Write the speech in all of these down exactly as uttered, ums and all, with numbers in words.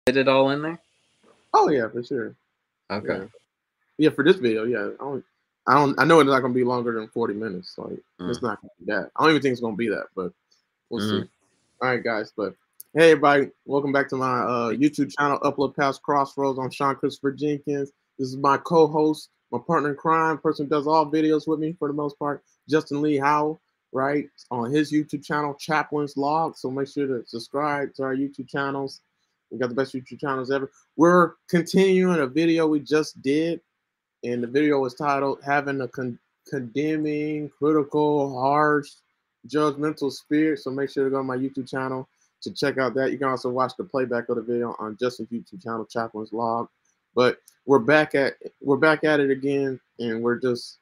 Fit it all in there? Oh yeah, for sure. Okay. Yeah, yeah. For this video, yeah. I don't, I don't. I know it's not gonna be longer than forty minutes. Like Mm. it's not gonna be that. I don't even think it's gonna be that, but we'll Mm-hmm. see. All right, guys. But hey, everybody, welcome back to my uh, YouTube channel, Upload Past Crossroads. I'm Sean Christopher Jenkins. This is my co-host, my partner in crime, person who does all videos with me for the most part, Justin Lee Howell, right? On his YouTube channel, Chaplain's Log. So make sure to subscribe to our YouTube channels. We got the best YouTube channels ever. We're continuing a video we just did, and the video was titled "Having a Con Condemning, Critical, Harsh, Judgmental Spirit." So make sure to go to my YouTube channel to check out that. You can also watch the playback of the video on Justin's YouTube channel, Chaplain's Log. But we're back at we're back at it again, and we're just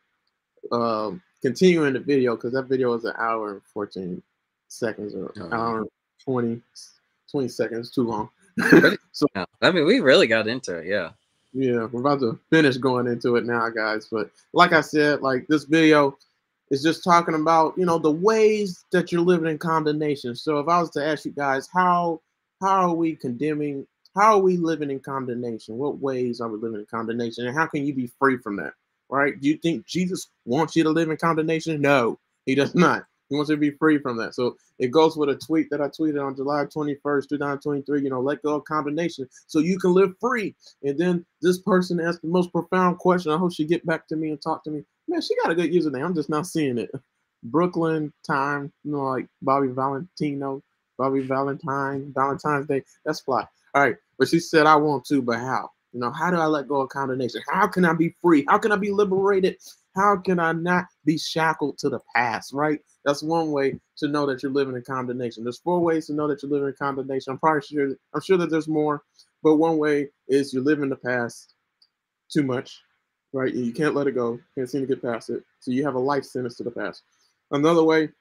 um, continuing the video because that video is an hour and fourteen seconds or an hour and twenty, twenty seconds, too long. So I mean, we really got into it, yeah. Yeah, we're about to finish going into it now, guys. But like I said, like this video is just talking about, you know, the ways that you're living in condemnation. So if I was to ask you guys, how how are we condemning? How are we living in condemnation? What ways are we living in condemnation? And how can you be free from that? Right? Do you think Jesus wants you to live in condemnation? No, he does not. He wants you to be free from that. So it goes with a tweet that I tweeted on July twenty-first, two thousand twenty-three, you know, let go of condemnation so you can live free. And then this person asked the most profound question. I hope she get back to me and talk to me. Man, she got a good username. I'm just not seeing it. Brooklyn Time, you know, like Bobby Valentino, Bobby Valentine, Valentine's Day. That's fly. All right. But she said, I want to, but how? You know, how do I let go of condemnation? How can I be free? How can I be liberated? How can I not be shackled to the past, right? That's one way to know that you're living in condemnation. There's four ways to know that you're living in condemnation. I'm probably sure, I'm sure that there's more, but one way is you live in the past too much, right? And you can't let it go. Can't seem to get past it. So you have a life sentence to the past. Another way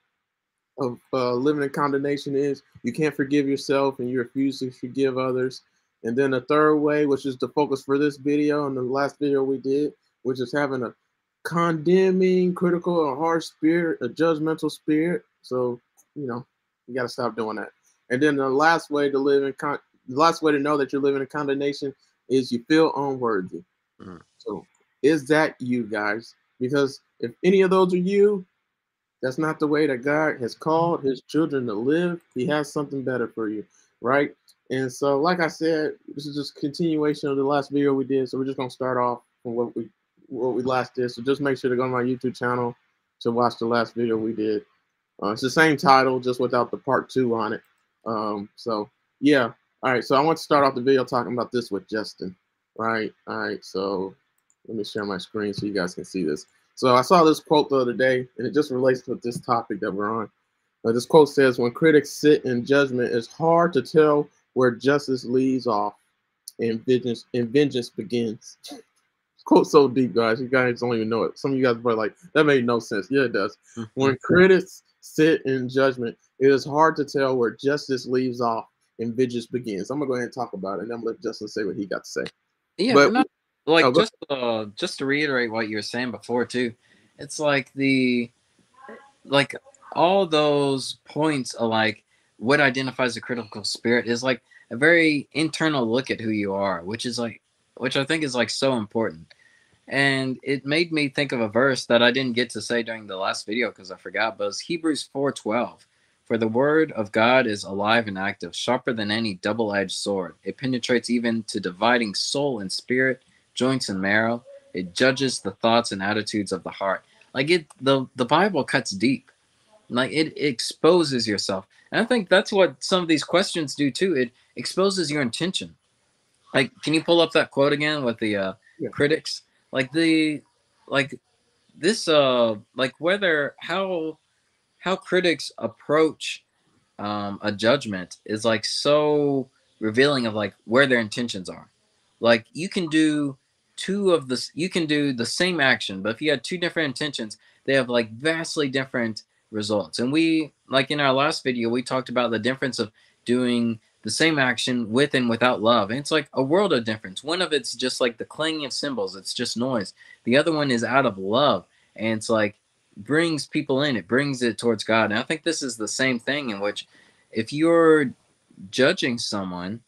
of uh, living in condemnation is you can't forgive yourself and you refuse to forgive others. And then the third way, which is the focus for this video and the last video we did, which is having a condemning, critical, or harsh spirit, a judgmental spirit. So, you know, you got to stop doing that. And then the last way to live in con the last way to know that you're living in condemnation is you feel unworthy. Mm-hmm. So is that you guys? Because if any of those are you, that's not the way that God has called his children to live. He has something better for you, right? And so, like I said, this is just continuation of the last video we did. So we're just gonna start off from what we what we last did. So just make sure to go to my YouTube channel to watch the last video we did. Uh, it's the same title, just without the part two on it. Um, so yeah, all right. So I want to start off the video talking about this with Justin, right? All right. So let me share my screen so you guys can see this. So I saw this quote the other day, and it just relates to this topic that we're on. Uh, this quote says, "When critics sit in judgment, it's hard to tell where justice leaves off and vengeance and vengeance begins." Quote so deep, guys. You guys don't even know it. Some of you guys are like, that made no sense. Yeah, it does. When critics sit in judgment, it is hard to tell where justice leaves off and vengeance begins. I'm gonna go ahead and talk about it, and I'm gonna let Justin say what he got to say. Yeah, but not, like oh, just uh, just to reiterate what you were saying before too, it's like the like all those points are like what identifies a critical spirit is like a very internal look at who you are, which is like which I think is like so important. And it made me think of a verse that I didn't get to say during the last video because I forgot, but it's Hebrews four twelve. For the word of God is alive and active, sharper than any double-edged sword. It penetrates even to dividing soul and spirit, joints and marrow. It judges the thoughts and attitudes of the heart. Like it, the, the Bible cuts deep. Like it, it exposes yourself. And I think that's what some of these questions do too. It exposes your intention. Like, can you pull up that quote again with the uh, yeah. critics? Like the, like this, uh, like whether how, how critics approach um, a judgment is like so revealing of like where their intentions are. Like you can do two of this, you can do the same action, but if you had two different intentions, they have like vastly different results. And we, like in our last video, we talked about the difference of doing the same action with and without love. And it's like a world of difference. One of it's just like the clanging of cymbals. It's just noise. The other one is out of love. And it's like brings people in. It brings it towards God. And I think this is the same thing in which if you're judging someone,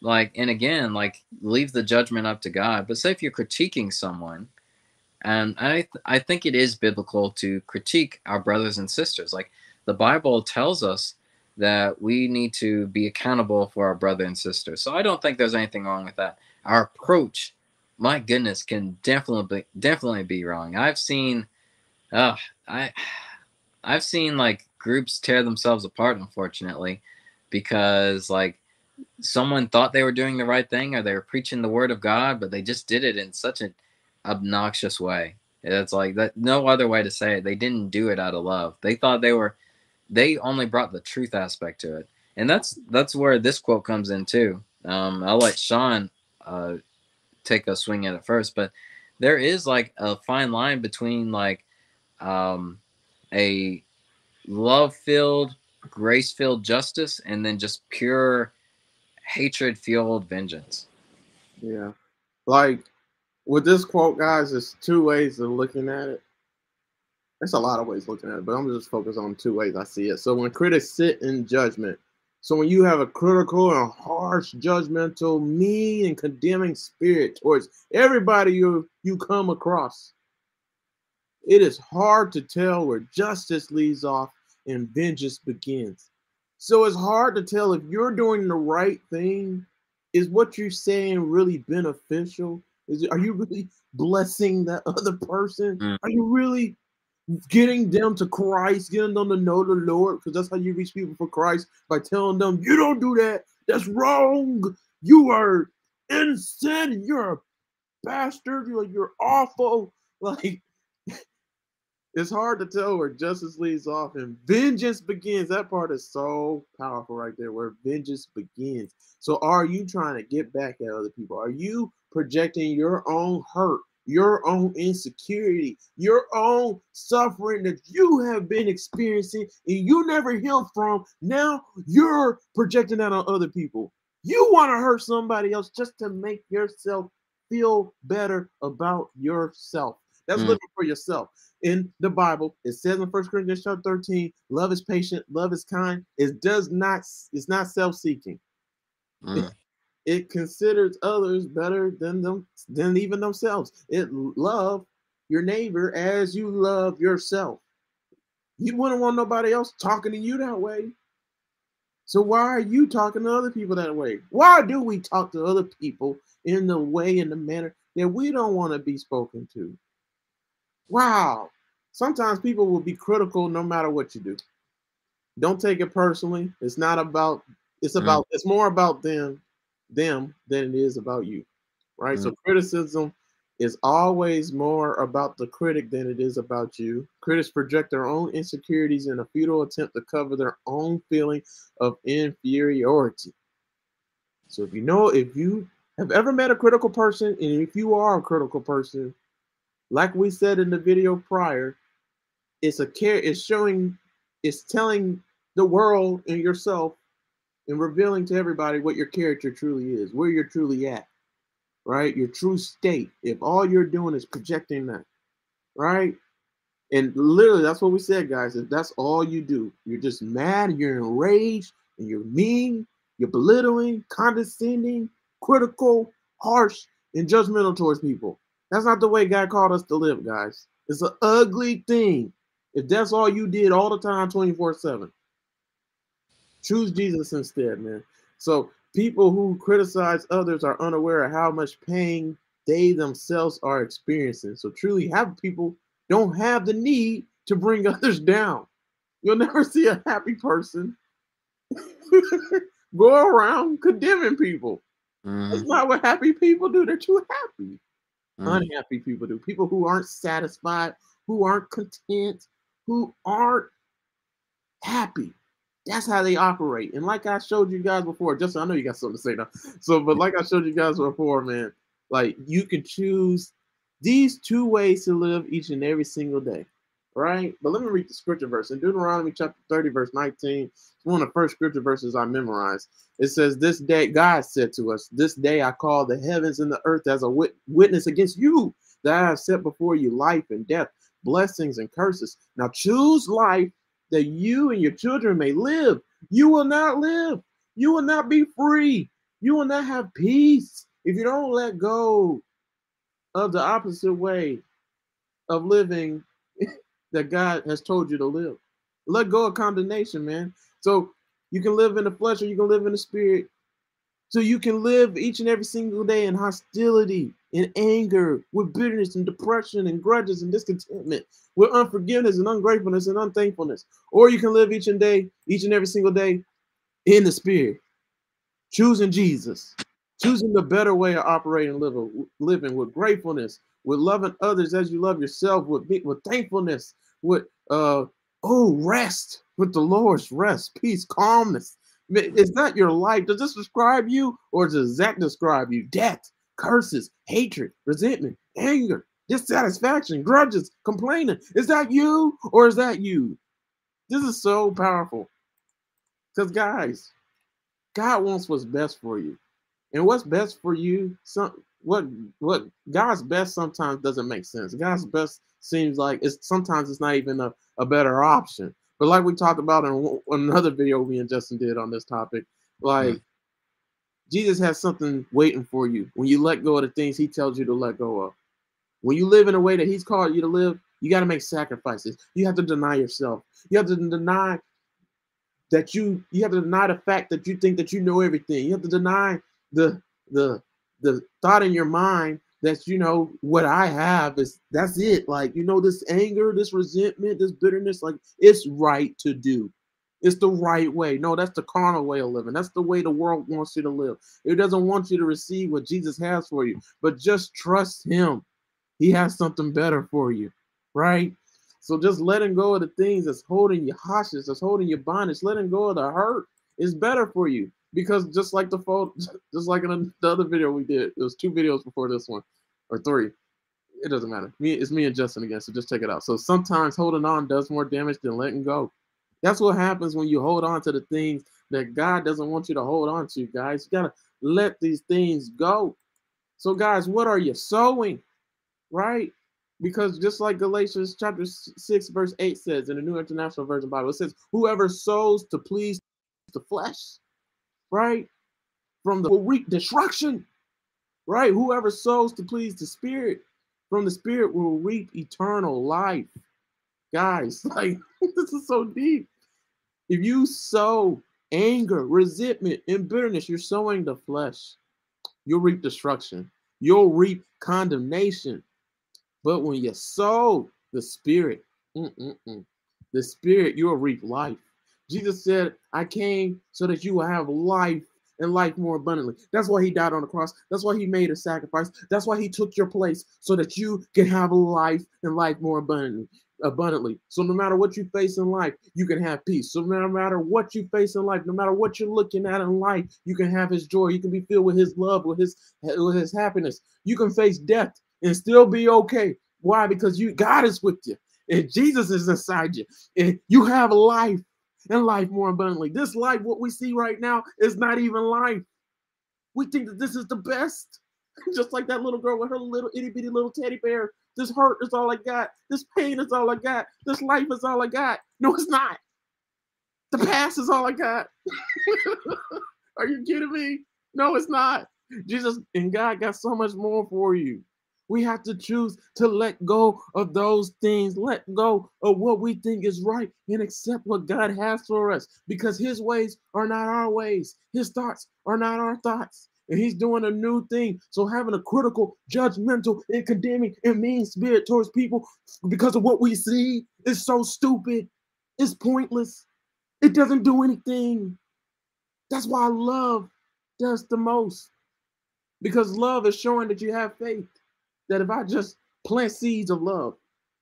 like, and again, like, leave the judgment up to God. But say if you're critiquing someone, and I th- I think it is biblical to critique our brothers and sisters. Like the Bible tells us that we need to be accountable for our brother and sister. So I don't think there's anything wrong with that. Our approach, my goodness, can definitely be, definitely be wrong. I've seen, uh, I I've seen like groups tear themselves apart, unfortunately, because like someone thought they were doing the right thing or they were preaching the word of God, but they just did it in such an obnoxious way. It's like that, no other way to say it. They didn't do it out of love. They thought they were, they only brought the truth aspect to it. And that's that's where this quote comes in too. Um, I'll let Sean uh, take a swing at it first, but there is like a fine line between like um, a love-filled, grace-filled justice and then just pure hatred-fueled vengeance. Yeah. Like with this quote, guys, there's two ways of looking at it. There's a lot of ways looking at it, but I'm just focused on two ways I see it. So when critics sit in judgment, so when you have a critical and harsh, judgmental, mean, and condemning spirit towards everybody you you come across, it is hard to tell where justice leaves off and vengeance begins. So it's hard to tell if you're doing the right thing. Is what you're saying really beneficial? Is it, are you really blessing that other person? Mm. Are you really getting them to Christ, getting them to know the Lord? Because that's how you reach people for Christ, by telling them, you don't do that. That's wrong. You are in sin. You're a bastard. You're, you're awful. Like, it's hard to tell where justice leads off and vengeance begins. That part is so powerful right there, where vengeance begins. So are you trying to get back at other people? Are you projecting your own hurt, your own insecurity, your own suffering that you have been experiencing and you never healed from? Now you're projecting that on other people. You want to hurt somebody else just to make yourself feel better about yourself. That's Mm. living for yourself. In the Bible, it says in First Corinthians chapter thirteen, love is patient, love is kind. It does not, it's not self-seeking. Mm. It, it considers others better than them, than even themselves. It love your neighbor as you love yourself. You wouldn't want nobody else talking to you that way. So why are you talking to other people that way? Why do we talk to other people in the way, in the manner that we don't want to be spoken to? Wow. Sometimes people will be critical no matter what you do. Don't take it personally. It's not about, it's about, mm. it's more about them, them than it is about you. Right? Mm. So criticism is always more about the critic than it is about you. Critics project their own insecurities in a futile attempt to cover their own feeling of inferiority. So if you know, if you have ever met a critical person, and if you are a critical person, like we said in the video prior, it's a care, it's showing, it's telling the world and yourself and revealing to everybody what your character truly is, where you're truly at, right? Your true state. If all you're doing is projecting that, right? And literally, that's what we said, guys. If that's all you do, you're just mad, you're enraged, and you're mean, you're belittling, condescending, critical, harsh, and judgmental towards people. That's not the way God called us to live, guys. It's an ugly thing if that's all you did all the time, twenty-four seven. Choose Jesus instead, man. So people who criticize others are unaware of how much pain they themselves are experiencing. So truly happy people don't have the need to bring others down. You'll never see a happy person go around condemning people. Mm-hmm. That's not what happy people do. They're too happy. Mm-hmm. Unhappy people do. People who aren't satisfied, who aren't content, who aren't happy. That's how they operate. And like I showed you guys before, just I know you got something to say now. So, but like I showed you guys before, man, like you can choose these two ways to live each and every single day, right? But let me read the scripture verse. In Deuteronomy chapter thirty, verse nineteen, it's one of the first scripture verses I memorized. It says, this day, God said to us, this day I call the heavens and the earth as a wit- witness against you, that I have set before you life and death, blessings and curses. Now choose life, that you and your children may live. You will not live. You will not be free. You will not have peace if you don't let go of the opposite way of living that God has told you to live. Let go of condemnation, man. So you can live in the flesh or you can live in the spirit. So you can live each and every single day in hostility, in anger, with bitterness and depression and grudges and discontentment, with unforgiveness and ungratefulness and unthankfulness. Or you can live each and day, each and every single day in the spirit, choosing Jesus, choosing the better way of operating, living, living with gratefulness, with loving others as you love yourself, with with thankfulness, with uh oh rest, with the Lord's rest, peace, calmness. Is that your life? Does this describe you, or does that describe you? Death, curses, hatred, resentment, anger, dissatisfaction, grudges, complaining. Is that you, or is that you? This is so powerful. Because guys, God wants what's best for you. And what's best for you, some what what God's best sometimes doesn't make sense. God's best seems like it's sometimes it's not even a, a better option. But like we talked about in another video me and Justin did on this topic, like mm. Jesus has something waiting for you when you let go of the things he tells you to let go of. When you live in a way that he's called you to live, you got to make sacrifices. You have to deny yourself. You have to deny that you you have to deny the fact that you think that you know everything. You have to deny the the the thought in your mind that, you know, what I have is that's it. Like, you know, this anger, this resentment, this bitterness, like it's right to do. It's the right way. No, that's the carnal way of living. That's the way the world wants you to live. It doesn't want you to receive what Jesus has for you, but just trust him. He has something better for you, right? So just letting go of the things that's holding you hostage, that's holding you bondage, letting go of the hurt is better for you. Because just like the photo, just like in the other video we did, it was two videos before this one, or three. It doesn't matter. Me, it's me and Justin again, so just check it out. So sometimes holding on does more damage than letting go. That's what happens when you hold on to the things that God doesn't want you to hold on to, guys. You gotta let these things go. So guys, what are you sowing? Right? Because just like Galatians chapter six, verse eight says in the New International Version Bible, it says, whoever sows to please the flesh, right, from the will reap destruction, right? Whoever sows to please the spirit, from the spirit will reap eternal life. Guys, like, this is so deep. If you sow anger, resentment, and bitterness, you're sowing the flesh. You'll reap destruction. You'll reap condemnation. But when you sow the spirit, mm-mm-mm, the spirit, you'll reap life. Jesus said, I came so that you will have life and life more abundantly. That's why he died on the cross. That's why he made a sacrifice. That's why he took your place so that you can have a life and life more abundantly. abundantly. So no matter what you face in life, you can have peace. So no matter what you face in life, no matter what you're looking at in life, you can have his joy. You can be filled with his love, with his, with his happiness. You can face death and still be okay. Why? Because you God is with you. And Jesus is inside you. And you have life and life more abundantly. This life, what we see right now, is not even life. We think that this is the best. Just like that little girl with her little itty bitty little teddy bear. This hurt is all I got. This pain is all I got. This life is all I got. No, it's not. The past is all I got. Are you kidding me? No, it's not. Jesus and God got so much more for you. We have to choose to let go of those things, let go of what we think is right, and accept what God has for us, because his ways are not our ways. His thoughts are not our thoughts. And he's doing a new thing. So having a critical, judgmental, and condemning and mean spirit towards people because of what we see is so stupid. It's pointless. It doesn't do anything. That's why love does the most. Because love is showing that you have faith. That if I just plant seeds of love,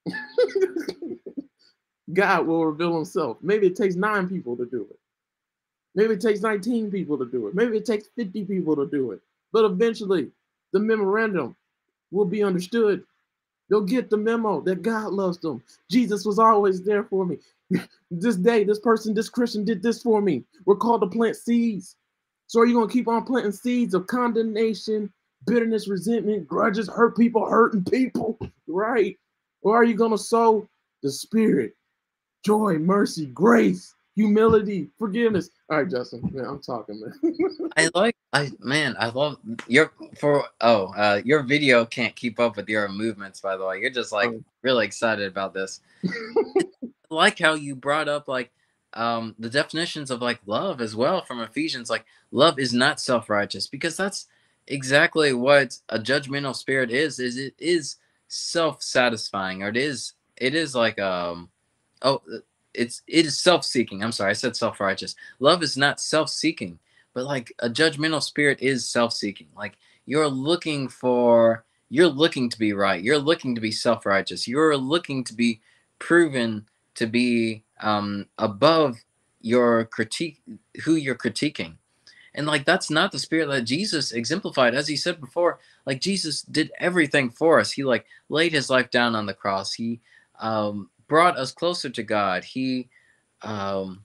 God will reveal himself. Maybe it takes nine people to do it. Maybe it takes nineteen people to do it. Maybe it takes fifty people to do it. But eventually, the memorandum will be understood. They'll get the memo that God loves them. Jesus was always there for me. This day, this person, this Christian did this for me. We're called to plant seeds. So are you going to keep on planting seeds of condemnation, bitterness, resentment, grudges, hurt people, hurting people, right? Or are you going to sow the spirit, joy, mercy, grace, humility, forgiveness. All right, Justin, man, I'm talking, man. I like I man, I love your for oh uh your video can't keep up with your movements, by the way. You're just like um, really excited about this. I like how you brought up like um the definitions of like love as well from Ephesians. Like love is not self-righteous, because that's exactly what a judgmental spirit is, is it is self-satisfying, or it is it is like um oh it's it is self-seeking. I'm sorry, I said self-righteous. Love is not self-seeking, but like a judgmental spirit is self-seeking. Like you're looking for you're looking to be right, you're looking to be self-righteous, you're looking to be proven to be um above your critique, who you're critiquing. And like that's not the spirit that Jesus exemplified. As he said before, like Jesus did everything for us. He like laid his life down on the cross. He um brought us closer to God. He um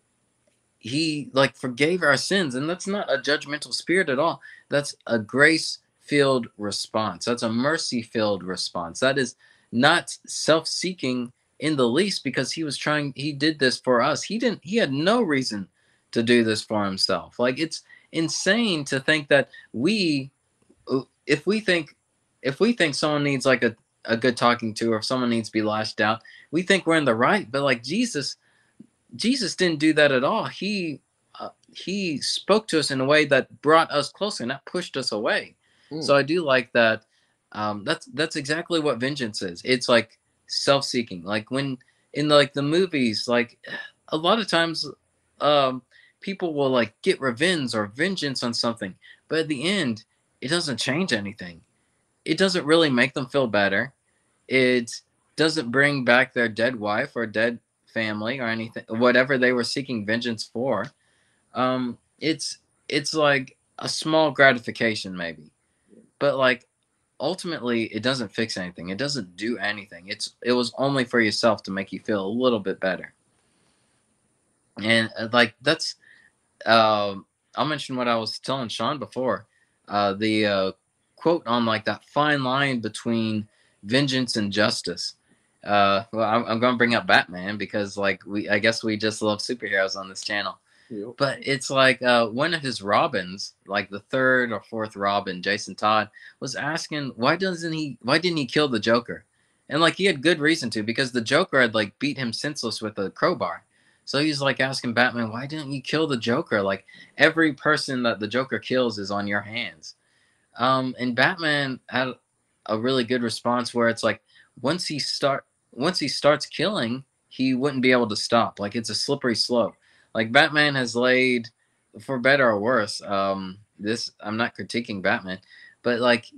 he like forgave our sins, and that's not a judgmental spirit at all. That's a grace filled response. That's a mercy filled response. That is not self-seeking in the least, because he was trying he did this for us. He didn't he had no reason to do this for himself. Like it's insane to think that we if we think if we think someone needs like a, a good talking to, or if someone needs to be lashed out, we think we're in the right. But like jesus Jesus didn't do that at all. He uh, he spoke to us in a way that brought us closer, not pushed us away. mm, So I do like that. Um, that's that's exactly what vengeance is. It's like self-seeking. Like when in like the movies, like a lot of times, um, people will like get revenge or vengeance on something, but at the end, it doesn't change anything. It doesn't really make them feel better. It doesn't bring back their dead wife or dead family or anything, whatever they were seeking vengeance for. Um, it's it's like a small gratification maybe, but like ultimately it doesn't fix anything. It doesn't do anything. It's it was only for yourself to make you feel a little bit better. And uh, like that's uh, I'll mention what I was telling Sean before. Uh, the uh, quote on like that fine line between vengeance and justice. Uh, well, I'm, I'm going to bring up Batman because like we, I guess we just love superheroes on this channel. yep. But it's like uh, one of his Robins, like the third or fourth Robin, Jason Todd, was asking why doesn't he, why didn't he kill the Joker? And like he had good reason to, because the Joker had like beat him senseless with a crowbar. So he's like asking Batman, why didn't you kill the Joker? Like every person that the Joker kills is on your hands. Um, and Batman had a really good response where it's like once he start once he starts killing, he wouldn't be able to stop. Like it's a slippery slope. Like Batman has laid, for better or worse, um, this I'm not critiquing Batman, but like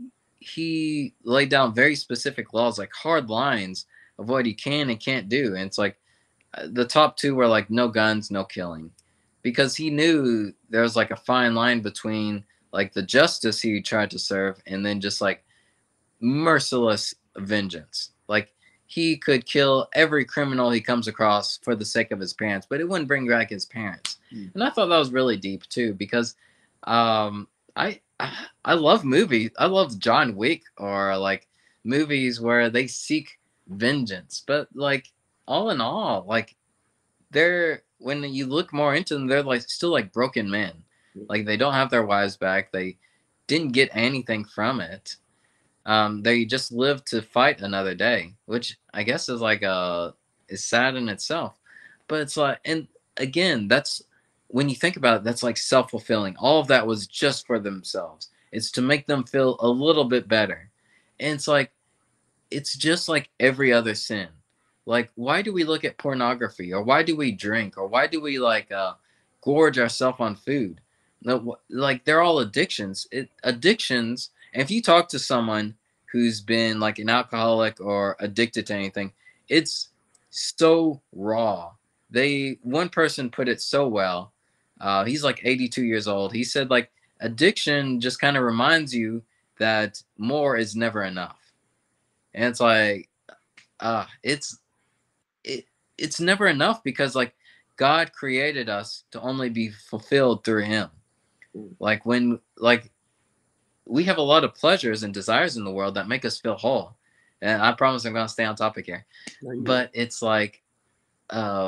he laid down very specific laws, like hard lines of what he can and can't do. And it's like the top two were like no guns, no killing, because he knew there was like a fine line between like the justice he tried to serve and then just like merciless vengeance. Like he could kill every criminal he comes across for the sake of his parents, but it wouldn't bring back his parents. Mm. And I thought that was really deep too, because um, I, I I love movies. I love John Wick or like movies where they seek vengeance, but like all in all, like they're when you look more into them, they're like still like broken men. Like they don't have their wives back. They didn't get anything from it. Um, they just live to fight another day, which I guess is like a is sad in itself. But it's like, and again, that's when you think about it, that's like self-fulfilling. All of that was just for themselves. It's to make them feel a little bit better. And it's like it's just like every other sin. Like, why do we look at pornography, or why do we drink, or why do we like uh, gorge ourselves on food? No, like they're all addictions. It, addictions. And if you talk to someone who's been like an alcoholic or addicted to anything, it's so raw. They one person put it so well. Uh, he's like eighty-two years old. He said like addiction just kind of reminds you that more is never enough. And it's like, uh, it's it it's never enough, because like God created us to only be fulfilled through Him. Like when like we have a lot of pleasures and desires in the world that make us feel whole. And I promise I'm gonna stay on topic here. But it's like um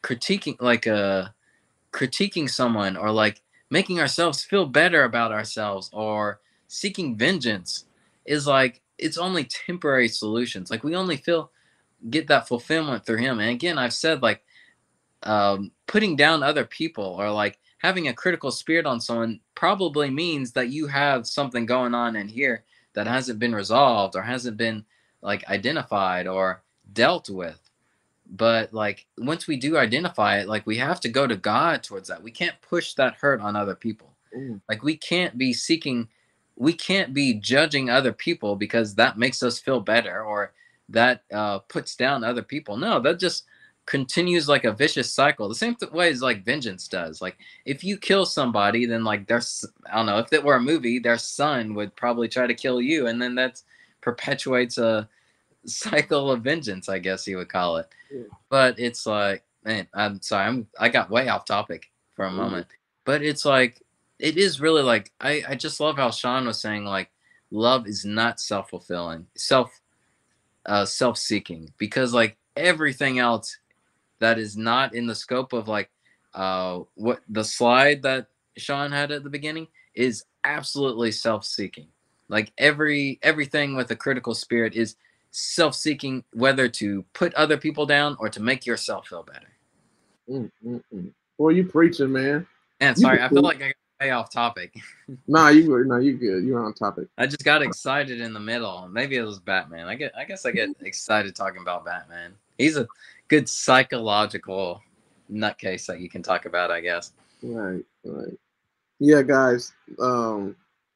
critiquing like uh critiquing someone, or like making ourselves feel better about ourselves, or seeking vengeance is like it's only temporary solutions. Like we only feel get that fulfillment through him. And again, I've said like um, putting down other people, or like having a critical spirit on someone probably means that you have something going on in here that hasn't been resolved, or hasn't been like identified or dealt with. But like once we do identify it, like we have to go to God towards that. We can't push that hurt on other people. Mm. Like we can't be seeking, we can't be judging other people because that makes us feel better, or that uh, puts down other people. No, that just continues like a vicious cycle. The same th- way as like vengeance does. Like if you kill somebody, then like there's, I don't know, if it were a movie, their son would probably try to kill you, and then that perpetuates a cycle of vengeance, I guess you would call it. Yeah. But it's like, man, I'm sorry, I'm I got way off topic for a Ooh. moment. But it's like it is really like I, I just love how Sean was saying like love is not self-fulfilling, self uh self-seeking, because like everything else that is not in the scope of like uh what the slide that Sean had at the beginning is absolutely self-seeking. Like every everything with a critical spirit is self-seeking, whether to put other people down or to make yourself feel better. Mm, mm, mm. Boy, you preaching, man. And You sorry, can I feel preach. like I got way off topic. Nah, you were nah, you good. You're on topic. I just got excited in the middle. Maybe it was Batman. I get I guess I get excited talking about Batman. He's a good psychological nutcase that you can talk about, I guess. Right, right. Yeah, guys. Um,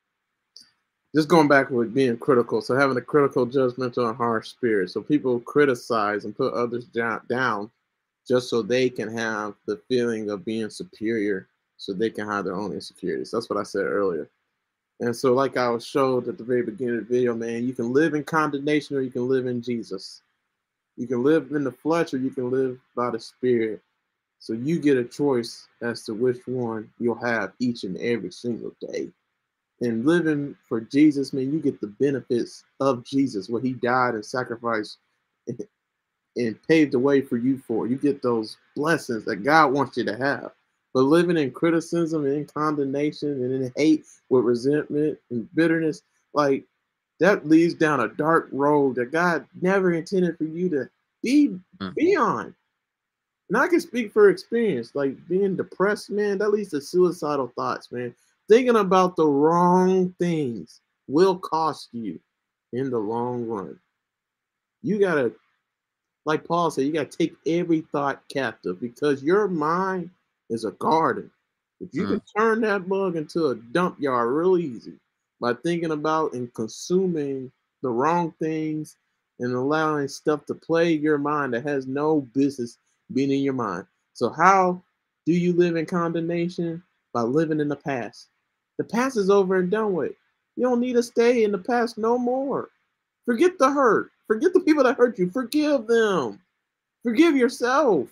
just going back with being critical. So having a critical, judgmental, and harsh spirit. So people criticize and put others down just so they can have the feeling of being superior, so they can hide their own insecurities. That's what I said earlier. And so, like I was showed at the very beginning of the video, man, you can live in condemnation or you can live in Jesus. You can live in the flesh or you can live by the spirit. So you get a choice as to which one you'll have each and every single day. And living for Jesus, man, you get the benefits of Jesus, what he died and sacrificed and, and paved the way for you for. You get those blessings that God wants you to have. But living in criticism and in condemnation and in hate with resentment and bitterness, like that leads down a dark road that God never intended for you to be, Mm. be on. And I can speak for experience, like being depressed, man, that leads to suicidal thoughts, man. Thinking about the wrong things will cost you in the long run. You gotta, like Paul said, you gotta take every thought captive, because your mind is a garden. If you Mm. can turn that bug into a dump yard real easy by thinking about and consuming the wrong things and allowing stuff to plague your mind that has no business being in your mind. So how do you live in condemnation? By living in the past. The past is over and done with. You don't need to stay in the past no more. Forget the hurt. Forget the people that hurt you. Forgive them. Forgive yourself.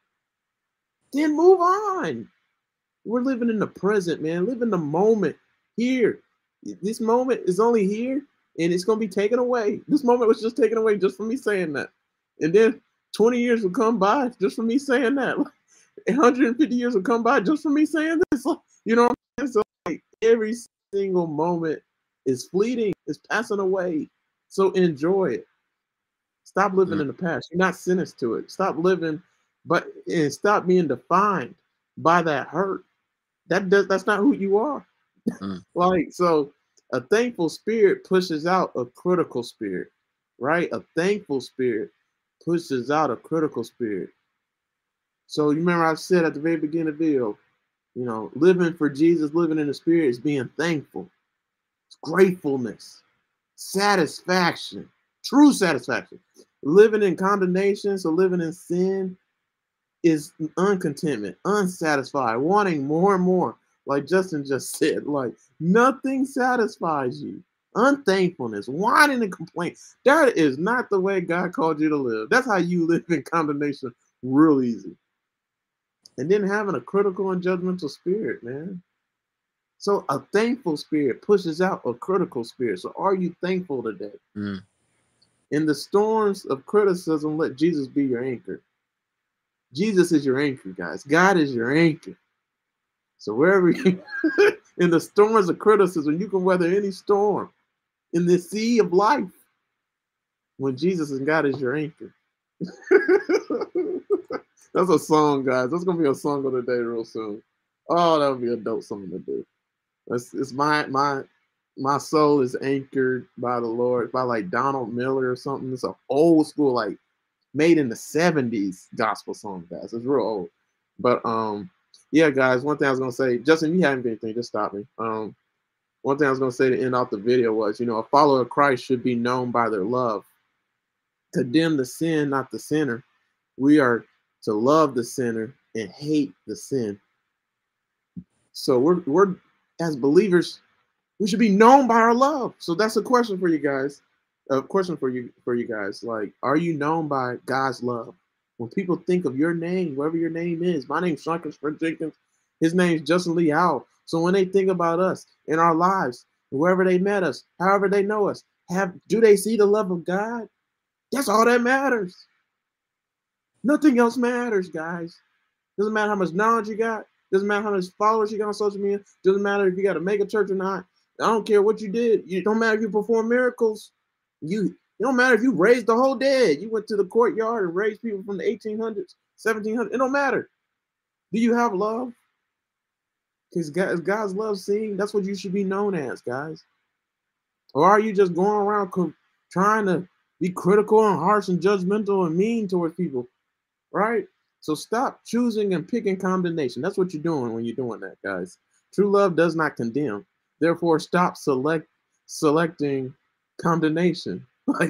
Then move on. We're living in the present, man. Live in the moment here. This moment is only here and it's going to be taken away. This moment was just taken away just for me saying that. And then twenty years will come by just for me saying that. one hundred fifty years will come by just for me saying this. You know what I'm saying? So like, every single moment is fleeting, it's passing away. So enjoy it. Stop living Mm. in the past. You're not sentenced to it. Stop living, but and stop being defined by that hurt. That does that's not who you are. Mm. Like, so a thankful spirit pushes out a critical spirit, right? A thankful spirit pushes out a critical spirit. So you remember I said at the very beginning of the video, you know, living for Jesus, living in the spirit is being thankful. It's gratefulness, satisfaction, true satisfaction. Living in condemnation, so living in sin is uncontentment, unsatisfied, wanting more and more. Like Justin just said, like nothing satisfies you. Unthankfulness, whining and complaint. That is not the way God called you to live. That's how you live in condemnation real easy. And then having a critical and judgmental spirit, man. So a thankful spirit pushes out a critical spirit. So are you thankful today? Mm. In the storms of criticism, let Jesus be your anchor. Jesus is your anchor, guys. God is your anchor. So wherever you, in the storms of criticism, you can weather any storm. In the sea of life, when Jesus and God is your anchor. That's a song, guys. That's gonna be a song of the day real soon. Oh, that would be a dope song to do. It's, it's my my my soul is anchored by the Lord, by like Donald Miller or something. It's an old school, like made in the seventies gospel song, guys. It's real old. But um, yeah, guys. One thing I was gonna say, Justin, you haven't anything, just stop me. Um, one thing I was gonna say to end off the video was, you know, a follower of Christ should be known by their love. Condemn the sin, not the sinner. We are to love the sinner and hate the sin. So we're we're as believers, we should be known by our love. So that's a question for you guys. A question for you for you guys. Like, are you known by God's love? When people think of your name, whatever your name is, my name's Sean Christopher Jenkins. His name's Justin Lee Howell. So when they think about us in our lives, wherever they met us, however they know us, have do they see the love of God? That's all that matters. Nothing else matters, guys. Doesn't matter how much knowledge you got. Doesn't matter how many followers you got on social media. Doesn't matter if you got a mega church or not. I don't care what you did. It don't matter if you perform miracles. You it don't matter if you raised the whole dead. You went to the courtyard and raised people from the eighteen hundreds, seventeen hundreds. It don't matter. Do you have love? Because God's love seen. That's what you should be known as, guys. Or are you just going around trying to be critical and harsh and judgmental and mean towards people, right? So stop choosing and picking condemnation. That's what you're doing when you're doing that, guys. True love does not condemn. Therefore, stop select selecting condemnation.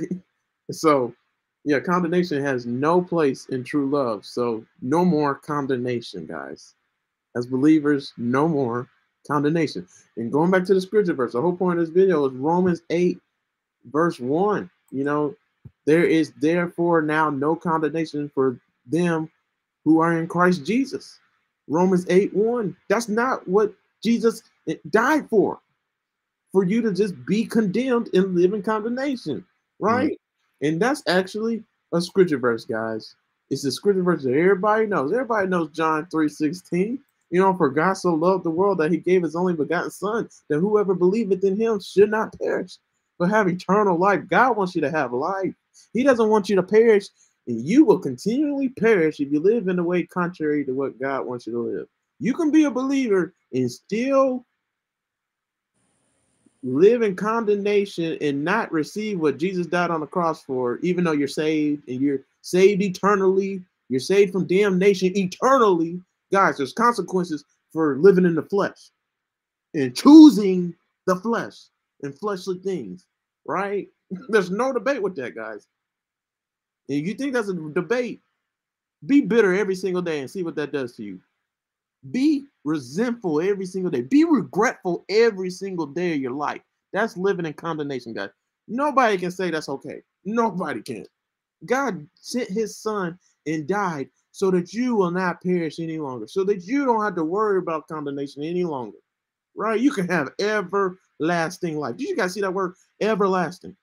So, yeah, condemnation has no place in true love. So no more condemnation, guys. As believers, no more condemnation. And going back to the scripture verse, the whole point of this video is Romans eight, verse one. You know, there is therefore now no condemnation for them who are in Christ Jesus. Romans eight, one. That's not what Jesus died for. For you to just be condemned and live in condemnation, right? Mm-hmm. And that's actually a scripture verse, guys. It's a scripture verse that everybody knows. Everybody knows John three sixteen. You know, for God so loved the world that he gave his only begotten son, that whoever believeth in him should not perish, but have eternal life. God wants you to have life. He doesn't want you to perish, and you will continually perish if you live in a way contrary to what God wants you to live. You can be a believer and still live in condemnation and not receive what Jesus died on the cross for, even though you're saved and you're saved eternally. You're saved from damnation eternally. Guys, there's consequences for living in the flesh and choosing the flesh and fleshly things, right? There's no debate with that, guys. And you think that's a debate, be bitter every single day and see what that does to you. Be resentful every single day. Be regretful every single day of your life. That's living in condemnation, guys. Nobody can say that's okay. Nobody can. God sent his son and died so that you will not perish any longer, so that you don't have to worry about condemnation any longer, right? You can have everlasting life. Did you guys see that word, everlasting?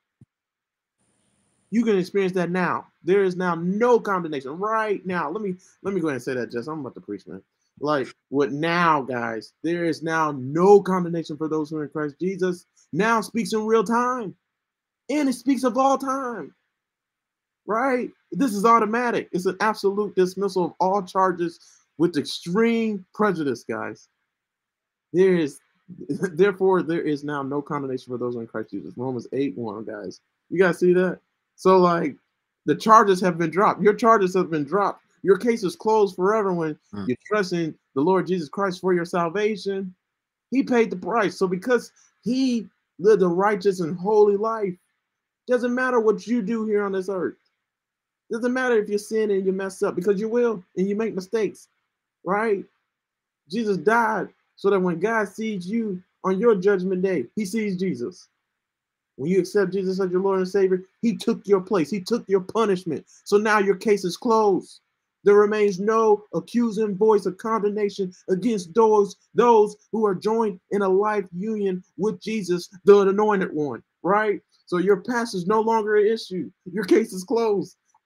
You can experience that now. There is now no condemnation right now. Let me let me go ahead and say that, Jess. I'm about to preach, man. Like, what now, guys? There is now no condemnation for those who are in Christ Jesus. Now speaks in real time, and it speaks of all time, right? This is automatic. It's an absolute dismissal of all charges with extreme prejudice, guys. There is, therefore, there is now no condemnation for those who are in Christ Jesus. Romans eight one, guys. You guys see that? So, like, the charges have been dropped. Your charges have been dropped. Your case is closed forever when mm. you trust in the Lord Jesus Christ for your salvation. He paid the price. So because he lived a righteous and holy life, doesn't matter what you do here on this earth. Doesn't matter if you sin and you mess up, because you will and you make mistakes, right? Jesus died so that when God sees you on your judgment day, he sees Jesus. When you accept Jesus as your Lord and Savior, he took your place. He took your punishment. So now your case is closed. There remains no accusing voice of condemnation against those, those who are joined in a life union with Jesus, the anointed one, right? So your past is no longer an issue. Your case is closed.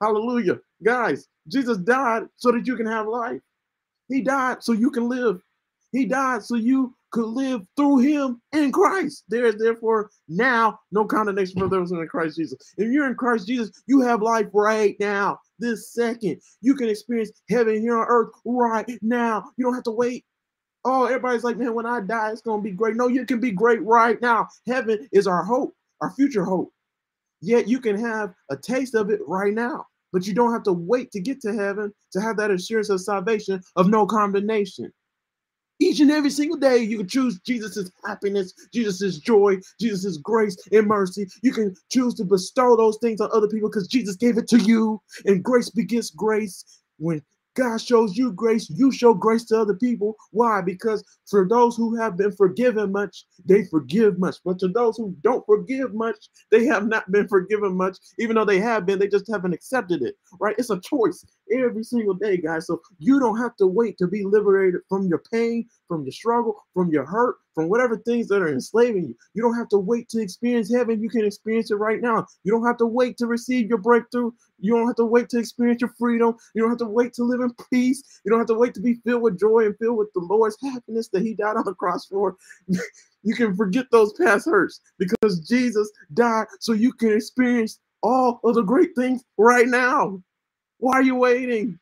Hallelujah. Guys, Jesus died so that you can have life. He died so you can live. He died so you could live through him in Christ. There is therefore now no condemnation for those who are in Christ Jesus. If you're in Christ Jesus, you have life right now, this second. You can experience heaven here on earth right now. You don't have to wait. Oh, everybody's like, man, when I die, it's going to be great. No, you can be great right now. Heaven is our hope, our future hope. Yet you can have a taste of it right now. But you don't have to wait to get to heaven to have that assurance of salvation of no condemnation. Each and every single day, you can choose Jesus's happiness, Jesus's joy, Jesus's grace and mercy. You can choose to bestow those things on other people because Jesus gave it to you. And grace begets grace. When God shows you grace, you show grace to other people. Why? Because for those who have been forgiven much, they forgive much. But to those who don't forgive much, they have not been forgiven much. Even though they have been, they just haven't accepted it, right? It's a choice every single day, guys. So you don't have to wait to be liberated from your pain, from your struggle, from your hurt, from whatever things that are enslaving you. You don't have to wait to experience heaven. You can experience it right now. You don't have to wait to receive your breakthrough. You don't have to wait to experience your freedom. You don't have to wait to live in peace. You don't have to wait to be filled with joy and filled with the Lord's happiness that he died on the cross for. You can forget those past hurts because Jesus died so you can experience all of the great things right now. Why are you waiting?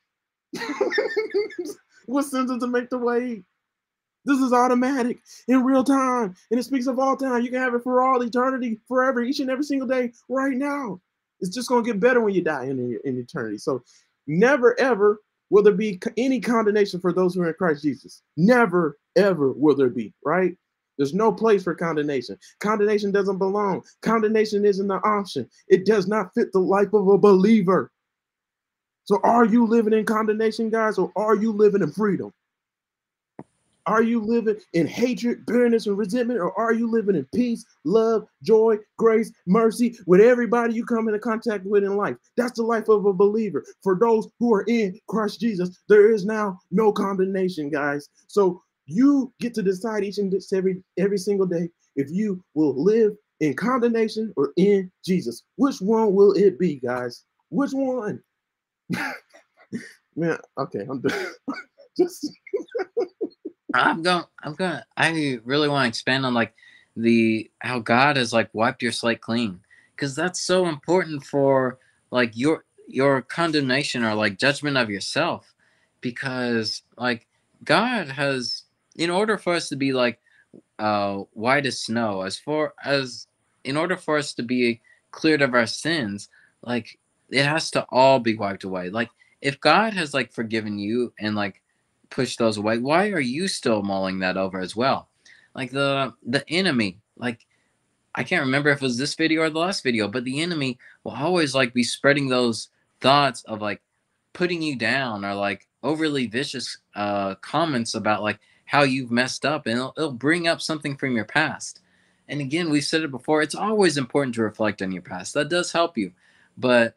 What sense does it make to wait? This is automatic in real time, and it speaks of all time. You can have it for all eternity, forever, each and every single day, right now. It's just going to get better when you die in, in eternity. So never, ever will there be any condemnation for those who are in Christ Jesus. Never, ever will there be, right? There's no place for condemnation. Condemnation doesn't belong. Condemnation isn't an option. It does not fit the life of a believer. So are you living in condemnation, guys, or are you living in freedom? Are you living in hatred, bitterness, and resentment, or are you living in peace, love, joy, grace, mercy with everybody you come into contact with in life? That's the life of a believer. For those who are in Christ Jesus, there is now no condemnation, guys. So you get to decide each and every, every single day if you will live in condemnation or in Jesus. Which one will it be, guys? Which one? Man, okay, I'm done. Just I'm going. I'm going. I really want to expand on like the how God has like wiped your slate clean, because that's so important for like your your condemnation or like judgment of yourself, because like God has, in order for us to be like uh white as snow, as for as in order for us to be cleared of our sins, like it has to all be wiped away. Like if God has like forgiven you and like push those away, why are you still mulling that over as well? Like the the enemy, like I can't remember if it was this video or the last video, but the enemy will always like be spreading those thoughts of like putting you down or like overly vicious uh comments about like how you've messed up, and it'll, it'll bring up something from your past. And again, we've said it before, it's always important to reflect on your past. That does help you, but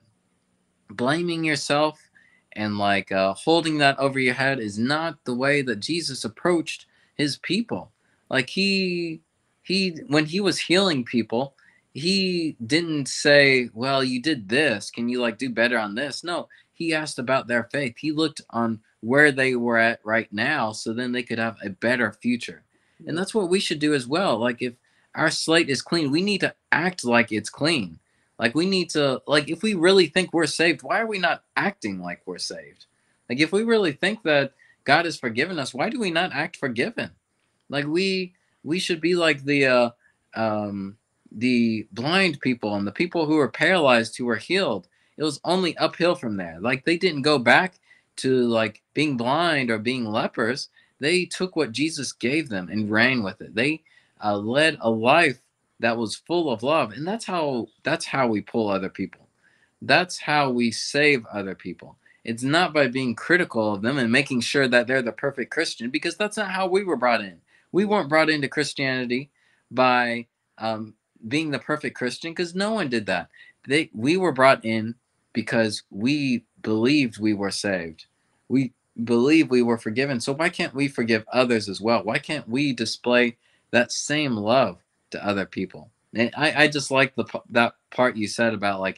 blaming yourself and like uh, holding that over your head is not the way that Jesus approached his people. Like he he when he was healing people, he didn't say, well, you did this, can you like do better on this? No, he asked about their faith. He looked on where they were at right now so then they could have a better future. And that's what we should do as well. Like if our slate is clean, we need to act like it's clean. Like we need to, like if we really think we're saved, why are we not acting like we're saved? Like if we really think that God has forgiven us, why do we not act forgiven? Like we we should be like the uh, um, the blind people and the people who were paralyzed who were healed. It was only uphill from there. Like they didn't go back to like being blind or being lepers. They took what Jesus gave them and ran with it. They uh, led a life that was full of love, and that's how that's how we pull other people. That's how we save other people. It's not by being critical of them and making sure that they're the perfect Christian, because that's not how we were brought in. We weren't brought into Christianity by um, being the perfect Christian, because no one did that. They we were brought in because we believed we were saved. We believe we were forgiven. So why can't we forgive others as well? Why can't we display that same love to other people? And I, I just like the that part you said about like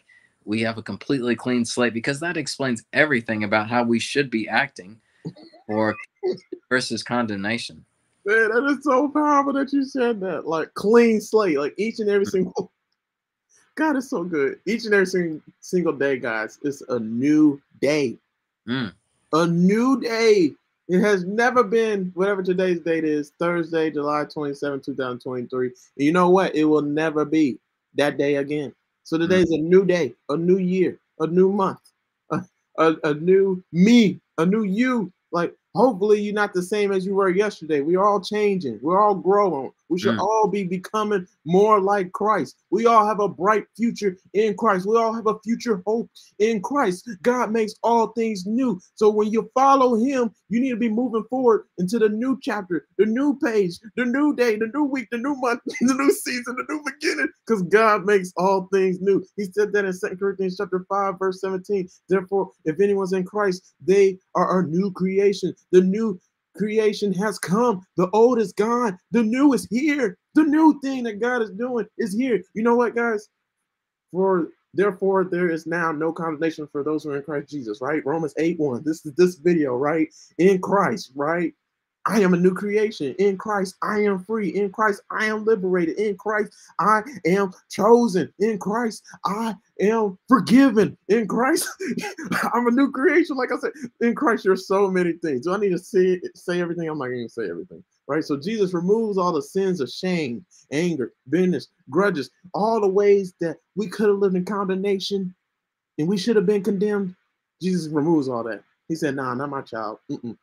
we have a completely clean slate, because that explains everything about how we should be acting or versus condemnation. Man, that is so powerful that you said that. Like clean slate, like each and every single. God is so good. Each and every single, single day, guys, is a new day. Mm. A new day. It has never been, whatever today's date is, Thursday, July twenty-seventh, two thousand twenty-three. And you know what? It will never be that day again. So today is a new day, a new year, a new month, a, a, a new me, a new you. Like, hopefully you're not the same as you were yesterday. We're all changing. We're all growing. We should mm. all be becoming more like Christ. We all have a bright future in Christ. We all have a future hope in Christ. God makes all things new. So when you follow him, you need to be moving forward into the new chapter, the new page, the new day, the new week, the new month, the new season, the new beginning, because God makes all things new. He said that in Second Corinthians chapter five, verse seventeen. Therefore, if anyone's in Christ, they are a new creation. The new creation has come. The old is gone. The new is here. The new thing that God is doing is here. You know what, guys? For therefore, there is now no condemnation for those who are in Christ Jesus, right? Romans eight one. This is this video, right? In Christ, right? I am a new creation. In Christ, I am free. In Christ, I am liberated. In Christ, I am chosen. In Christ, I am forgiven. In Christ, I'm a new creation. Like I said, in Christ, there's so many things. Do I need to say, say everything? I'm not going to say everything, right? So Jesus removes all the sins of shame, anger, bitterness, grudges, all the ways that we could have lived in condemnation and we should have been condemned. Jesus removes all that. He said, nah, not my child. Mm-mm.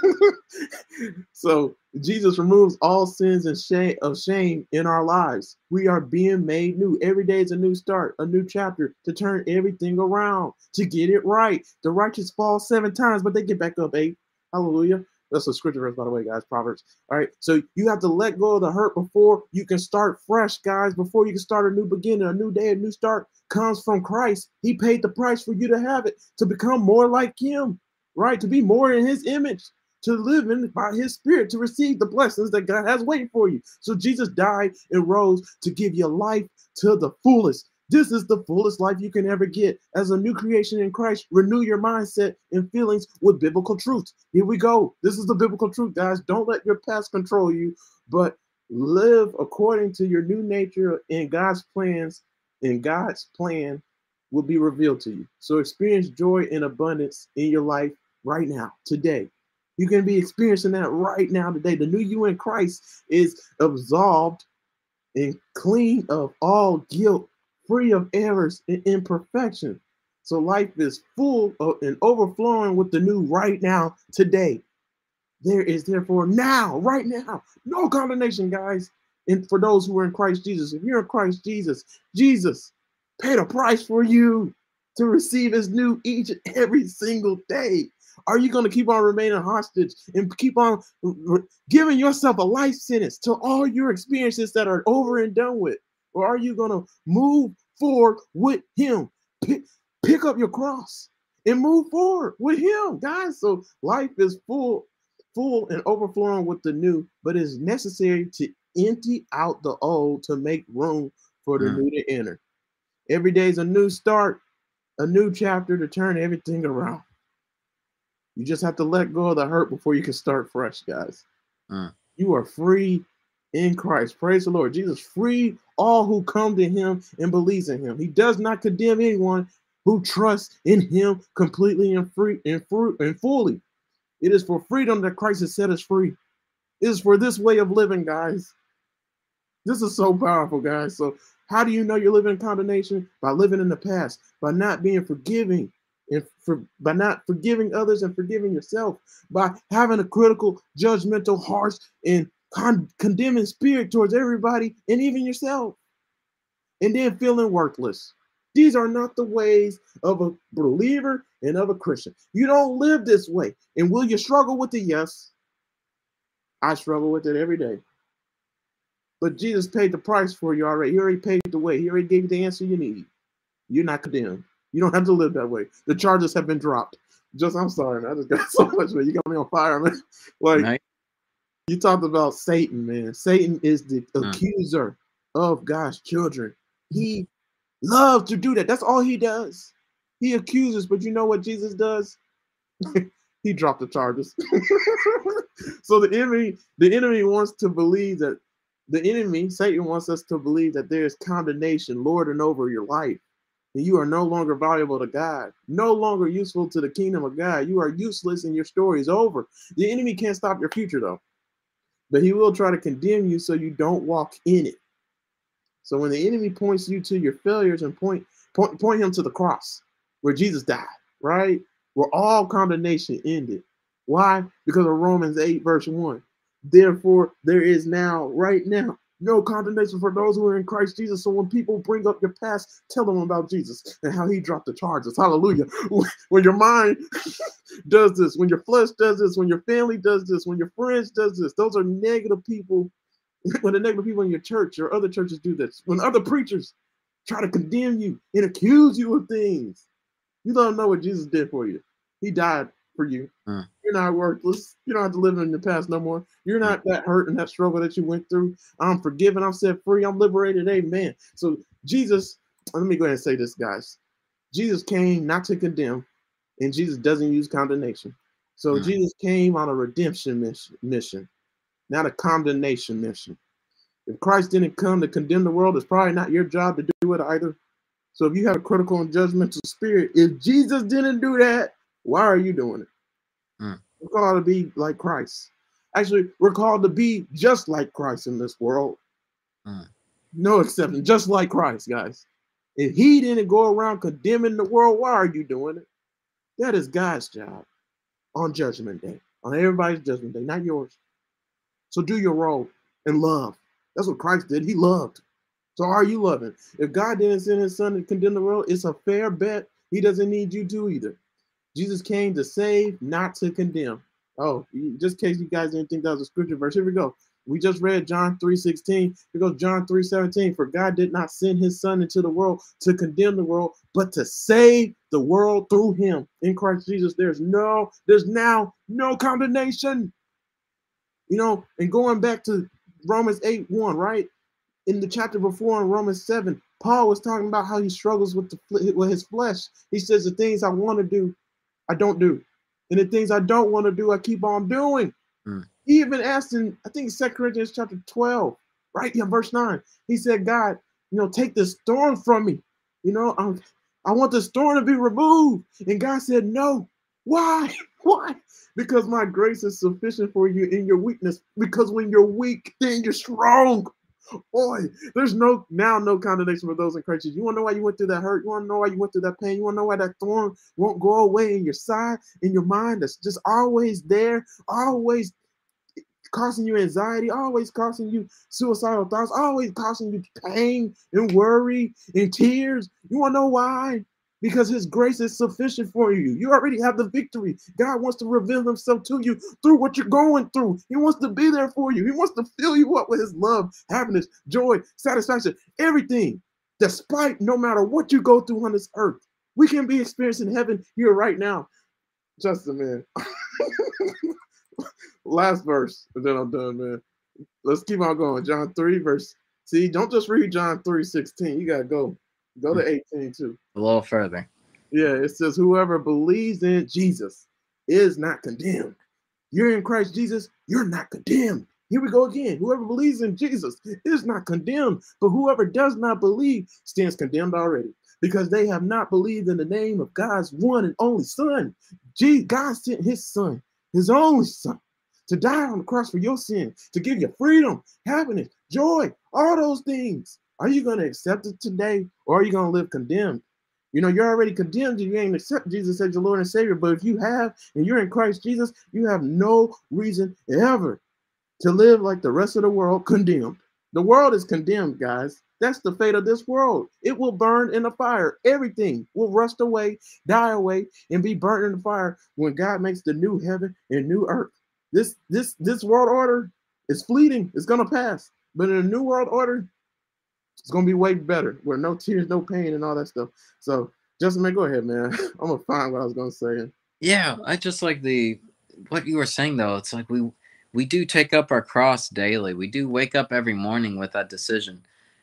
So Jesus removes all sins and shame of shame in our lives. We are being made new. Every day is a new start, a new chapter to turn everything around, to get it right. The righteous fall seven times, but they get back up eight. Hallelujah. That's a scripture verse, by the way, guys. Proverbs. All right. So you have to let go of the hurt before you can start fresh, guys. Before you can start a new beginning, a new day, a new start comes from Christ. He paid the price for you to have it, to become more like him, right? To be more in his image, to live in by his spirit, to receive the blessings that God has waiting for you. So Jesus died and rose to give you life to the fullest. This is the fullest life you can ever get. As a new creation in Christ, renew your mindset and feelings with biblical truth. Here we go. This is the biblical truth, guys. Don't let your past control you, but live according to your new nature, and God's plans, and God's plan will be revealed to you. So experience joy and abundance in your life right now, today. You can be experiencing that right now, today. The new you in Christ is absolved and clean of all guilt, free of errors and imperfection. So life is full of and overflowing with the new right now, today. There is therefore now, right now, no condemnation, guys. And for those who are in Christ Jesus, if you're in Christ Jesus, Jesus paid a price for you to receive his new each and every single day. Are you going to keep on remaining hostage and keep on giving yourself a life sentence to all your experiences that are over and done with? Or are you going to move forward with him? Pick, pick up your cross and move forward with him, guys. So life is full, full and overflowing with the new, but it's necessary to empty out the old to make room for the mm. new to enter. Every day is a new start, a new chapter to turn everything around. You just have to let go of the hurt before you can start fresh, guys. Mm. You are free in Christ. Praise the Lord. Jesus freed all who come to him and believes in him. He does not condemn anyone who trusts in him completely and free and, free, and fully. It is for freedom that Christ has set us free. It is for this way of living, guys. This is so powerful, guys. So how do you know you're living in condemnation? By living in the past, by not being forgiving, and for, by not forgiving others and forgiving yourself, by having a critical, judgmental, harsh, and con condemning spirit towards everybody and even yourself, and then feeling worthless. These are not the ways of a believer and of a Christian. You don't live this way. And will you struggle with it? Yes. I struggle with it every day. But Jesus paid the price for you already. He already paid the way. He already gave you the answer you need. You're not condemned. You don't have to live that way. The charges have been dropped. Just, I'm sorry, man. I just got so much, man. You got me on fire, man. Like, nice. You talked about Satan, man. Satan is the mm. accuser of God's children. He Love to do that. That's all he does. He accuses, but you know what Jesus does? He dropped the charges. So the enemy, the enemy wants to believe that the enemy, Satan wants us to believe that there is condemnation lording over your life. And you are no longer valuable to God, no longer useful to the kingdom of God. You are useless and your story is over. The enemy can't stop your future though, but he will try to condemn you so you don't walk in it. So when the enemy points you to your failures and point, point, point him to the cross where Jesus died, right? Where all condemnation ended. Why? Because of Romans eight, verse one. Therefore, there is now, right now, no condemnation for those who are in Christ Jesus. So when people bring up your past, tell them about Jesus and how he dropped the charges. Hallelujah. When your mind does this, when your flesh does this, when your family does this, when your friends does this, those are negative people. When the negative people in your church or other churches do this, when other preachers try to condemn you and accuse you of things, you don't know what Jesus did for you. He died for you. Mm. You're not worthless. You don't have to live in the past no more. You're not that hurt and that struggle that you went through. I'm forgiven. I'm set free. I'm liberated. Amen. So Jesus, let me go ahead and say this, guys. Jesus came not to condemn, and Jesus doesn't use condemnation. So mm. Jesus came on a redemption mission, mission, not a condemnation mission. If Christ didn't come to condemn the world, it's probably not your job to do it either. So if you have a critical and judgmental spirit, if Jesus didn't do that, why are you doing it? Mm. We're called to be like Christ. Actually, we're called to be just like Christ in this world. Mm. No exception, just like Christ, guys. If he didn't go around condemning the world, why are you doing it? That is God's job on Judgment Day, on everybody's Judgment Day, not yours. So do your role and love. That's what Christ did. He loved. So are you loving? If God didn't send his son to condemn the world, it's a fair bet he doesn't need you to either. Jesus came to save, not to condemn. Oh, just in case you guys didn't think that was a scripture verse, here we go. We just read John three sixteen. Here goes John three seventeen. For God did not send his son into the world to condemn the world, but to save the world through him. In Christ Jesus, there's no, there's now no condemnation. You know, and going back to Romans eight one, right? In the chapter before in Romans seven, Paul was talking about how he struggles with, the, with his flesh. He says, the things I want to do, I don't do. And the things I don't want to do, I keep on doing. Mm. He even asked in, I think, Second Corinthians chapter twelve, right? Yeah, verse nine. He said, God, you know, take this thorn from me. You know, I'm, I want this thorn to be removed. And God said, no. Why? Why? Because my grace is sufficient for you in your weakness. Because when you're weak, then you're strong. Boy, there's no now no condemnation for those in Christ Jesus. You want to know why you went through that hurt? You want to know why you went through that pain? You want to know why that thorn won't go away in your side, in your mind? That's just always there, always causing you anxiety, always causing you suicidal thoughts, always causing you pain and worry and tears. You want to know why? Because his grace is sufficient for you. You already have the victory. God wants to reveal himself to you through what you're going through. He wants to be there for you. He wants to fill you up with his love, happiness, joy, satisfaction, everything. Despite no matter what you go through on this earth, we can be experiencing heaven here right now. Justin, man. Last verse, and then I'm done, man. Let's keep on going. John three, verse. See, don't just read John three sixteen. You got to go. Go to eighteen too. A little further. Yeah, it says, whoever believes in Jesus is not condemned. You're in Christ Jesus, you're not condemned. Here we go again. Whoever believes in Jesus is not condemned, but whoever does not believe stands condemned already, because they have not believed in the name of God's one and only Son. God sent his Son, his only Son, to die on the cross for your sin, to give you freedom, happiness, joy, all those things. Are you going to accept it today, or are you going to live condemned? You know, you're already condemned if you ain't accept Jesus as your Lord and Savior. But if you have, and you're in Christ Jesus, you have no reason ever to live like the rest of the world, condemned. The world is condemned, guys. That's the fate of this world. It will burn in the fire. Everything will rust away, die away, and be burnt in the fire when God makes the new heaven and new earth. This, this, this world order is fleeting. It's going to pass. But in a new world order, it's going to be way better, where no tears, no pain, and all that stuff. So, Justin, man, go ahead, man. I'm going to find what I was going to say. Yeah, I just like the, what you were saying, though. It's like we, we do take up our cross daily. We do wake up every morning with that decision.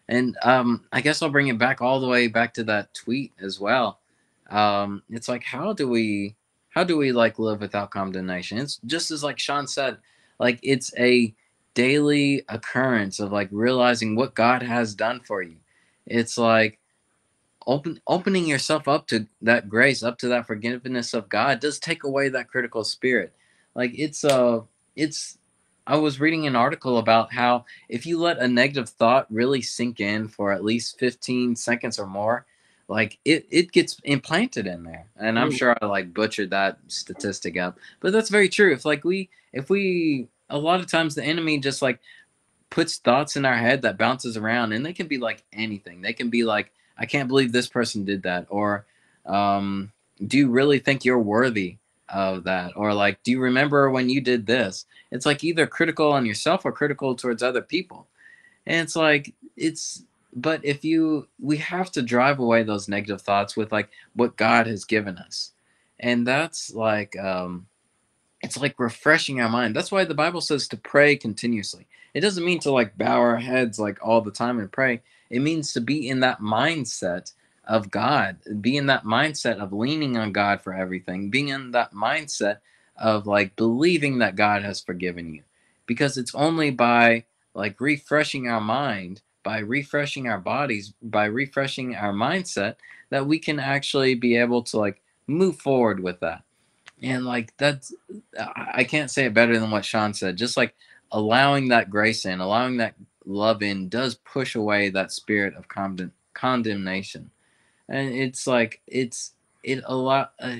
And um, I guess I'll bring it back all the way back to that tweet as well. Um, it's like, how do we, how do we like live without condemnation? It's just as like Sean said, like it's a daily occurrence of like realizing what God has done for you. It's like open opening yourself up to that grace, up to that forgiveness of God does take away that critical spirit. Like it's uh it's I was reading an article about how if you let a negative thought really sink in for at least fifteen seconds or more, like it it gets implanted in there. And I'm Mm. sure I like butchered that statistic up, but that's very true. If like we if we a lot of times the enemy just like puts thoughts in our head that bounces around, and they can be like anything. They can be like, I can't believe this person did that, or um, do you really think you're worthy of that, or like, do you remember when you did this? It's like either critical on yourself or critical towards other people. And it's like it's but if you we have to drive away those negative thoughts with like what God has given us. And that's like um it's like refreshing our mind. That's why the Bible says to pray continuously. It doesn't mean to like bow our heads like all the time and pray. It means to be in that mindset of God, be in that mindset of leaning on God for everything, being in that mindset of like believing that God has forgiven you. Because it's only by like refreshing our mind, by refreshing our bodies, by refreshing our mindset that we can actually be able to like move forward with that. And like that's, I can't say it better than what Sean said. Just like allowing that grace in, allowing that love in, does push away that spirit of condemn, condemnation. And it's like it's it a lot. Uh,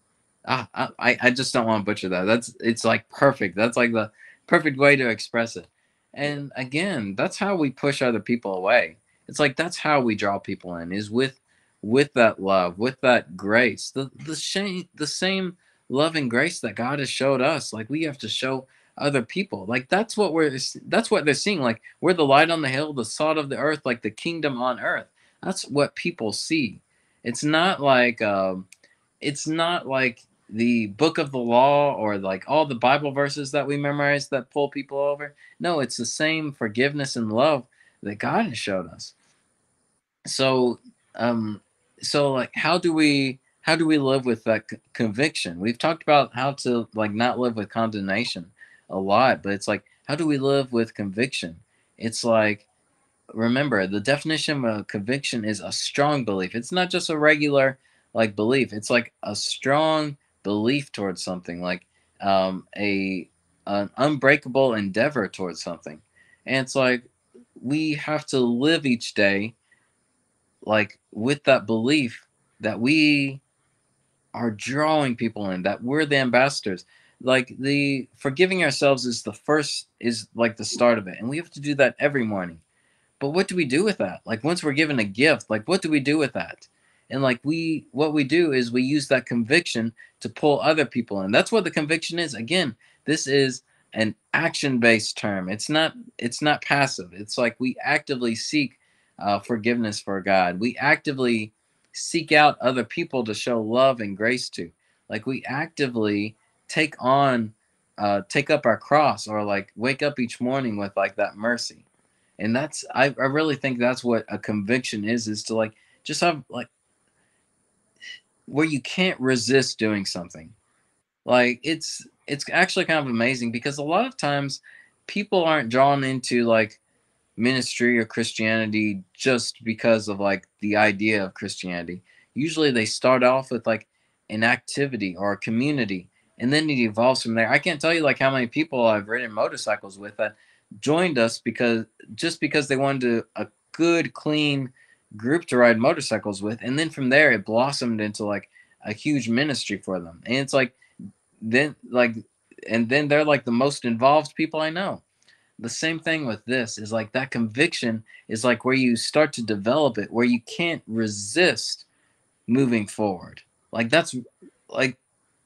I I I just don't want to butcher that. That's it's like perfect. That's like the perfect way to express it. And again, that's how we push other people away. It's like that's how we draw people in is with with that love, with that grace. The the shame the same love and grace that God has showed us. Like we have to show other people. Like that's what we're that's what they're seeing. Like we're the light on the hill, the salt of the earth, like the kingdom on earth. That's what people see. It's not like um it's not like the book of the law or like all the Bible verses that we memorize that pull people over. No, it's the same forgiveness and love that God has showed us. So, um, so like, how do we how do we live with that c- conviction? We've talked about how to like not live with condemnation a lot, but it's like, how do we live with conviction? It's like remember the definition of a conviction is a strong belief. It's not just a regular like belief. It's like a strong belief towards something, like um, a an unbreakable endeavor towards something. And it's like we have to live each day like with that belief that we are drawing people in, that we're the ambassadors. Like the forgiving ourselves is the first is like the start of it, and we have to do that every morning. But what do we do with that? Like once we're given a gift, like what do we do with that? And like we what we do is we use that conviction to pull other people in. That's what the conviction is. Again, this is an action-based term. It's not it's not passive. It's like we actively seek uh, forgiveness for God. We actively seek out other people to show love and grace to. Like we actively take on uh, take up our cross or like wake up each morning with like that mercy. And that's I, I really think that's what a conviction is is to like just have like where you can't resist doing something. Like it's it's actually kind of amazing because a lot of times people aren't drawn into like ministry or Christianity just because of like the idea of Christianity. Usually they start off with like an activity or a community, and then it evolves from there. I can't tell you like how many people I've ridden motorcycles with that joined us because just because they wanted to, a good clean group to ride motorcycles with, and then from there it blossomed into like a huge ministry for them. And it's like then like and then they're like the most involved people I know. The same thing with this is like that conviction is like where you start to develop it where you can't resist moving forward. Like that's like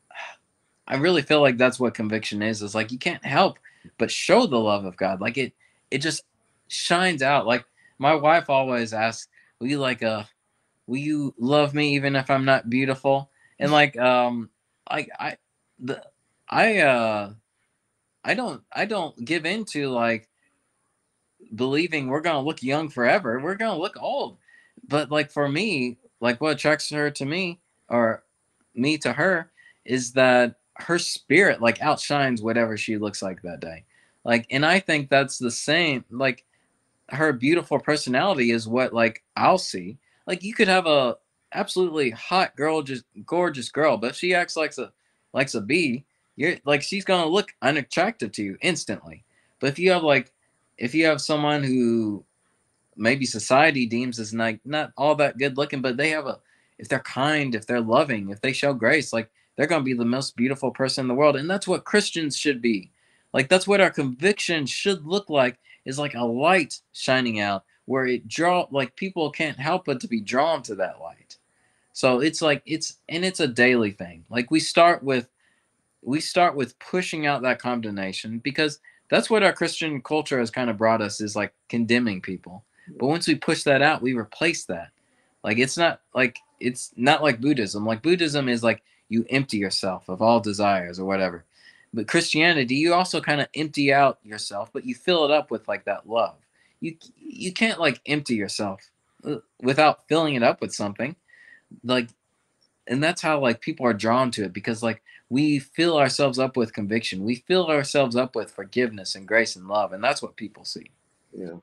I really feel like that's what conviction is. Is like you can't help but show the love of God. Like it it just shines out. Like my wife always asks, will you like uh will you love me even if I'm not beautiful? And like um I I the I uh I don't I don't give into like believing we're gonna look young forever. We're gonna look old. But like for me, like what attracts her to me, or me to her, is that her spirit like outshines whatever she looks like that day. Like, and I think that's the same. Like her beautiful personality is what like I'll see. Like you could have a absolutely hot girl, just gorgeous girl, but if she acts like a likes a bee, you're like she's gonna look unattractive to you instantly. But if you have like if you have someone who maybe society deems as like not all that good looking, but they have a if they're kind, if they're loving, if they show grace, like they're gonna be the most beautiful person in the world. And that's what Christians should be. Like that's what our conviction should look like, is like a light shining out where it draw like people can't help but to be drawn to that light. So it's like it's and it's a daily thing. Like we start with we start with pushing out that condemnation, because that's what our Christian culture has kind of brought us, is like condemning people. But once we push that out, we replace that. Like it's not like it's not like Buddhism. Like Buddhism is like you empty yourself of all desires or whatever. But Christianity, you also kind of empty out yourself, but you fill it up with like that love. You you can't like empty yourself without filling it up with something. Like, and that's how like people are drawn to it, because like we fill ourselves up with conviction. We fill ourselves up with forgiveness and grace and love, and that's what people see. Yeah.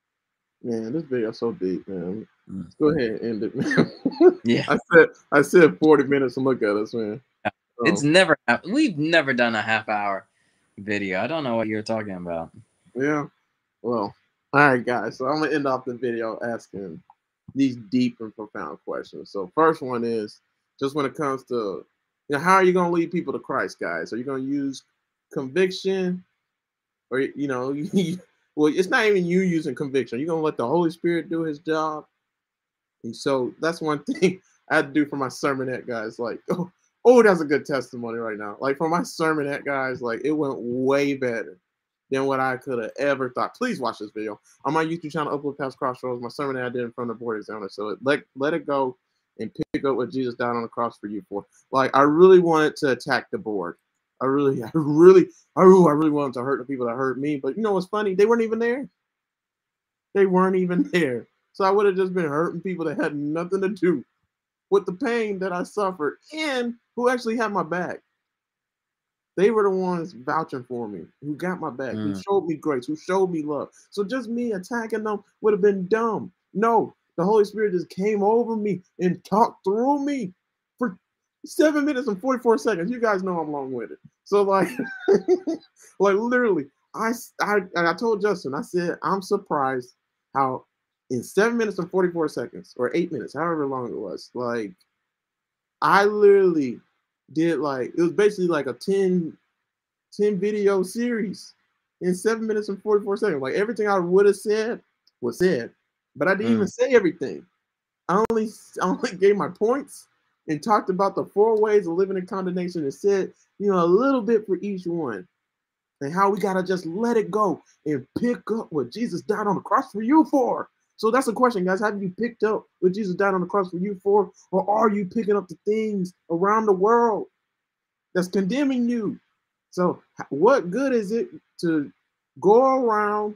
Man, this video is so deep, man. Mm. Let's go ahead and end it, man. Yeah. I said I said forty minutes to look at us, man. It's um, never we've never done a half hour video. I don't know what you're talking about. Yeah. Well, all right, guys. So I'm gonna end off the video asking these deep and profound questions. So first one is just when it comes to, you know, how are you gonna lead people to Christ, guys? Are you gonna use conviction, or you know, well, it's not even you using conviction. You're gonna let the Holy Spirit do His job. And so that's one thing I had to do for my sermonette, guys. Like, oh, oh, that's a good testimony right now. Like for my sermonette, guys, like it went way better than what I could have ever thought. Please watch this video on my YouTube channel, Upload Past Crossroads. My sermon that I did in front of the board examiner. So it, let let it go and pick up what Jesus died on the cross for you for. Like I really wanted to attack the board. I really, I really, I really, I really wanted to hurt the people that hurt me. But you know what's funny? They weren't even there. They weren't even there. So I would have just been hurting people that had nothing to do with the pain that I suffered and who actually had my back. They were the ones vouching for me, who got my back, mm. who showed me grace, who showed me love. So just me attacking them would have been dumb. No, the Holy Spirit just came over me and talked through me for seven minutes and forty-four seconds. You guys know I'm long-winded. So like, like literally, I, I, I told Justin, I said, I'm surprised how in seven minutes and forty-four seconds, or eight minutes, however long it was, like, I literally did like, it was basically like a ten, ten video series in seven minutes and forty-four seconds. Like everything I would have said was said, but I didn't mm. even say everything. I only, I only gave my points and talked about the four ways of living in condemnation and said, you know, a little bit for each one and how we got to just let it go and pick up what Jesus died on the cross for you for. So that's the question, guys. Have you picked up what Jesus died on the cross for you for, or are you picking up the things around the world that's condemning you? So what good is it to go around?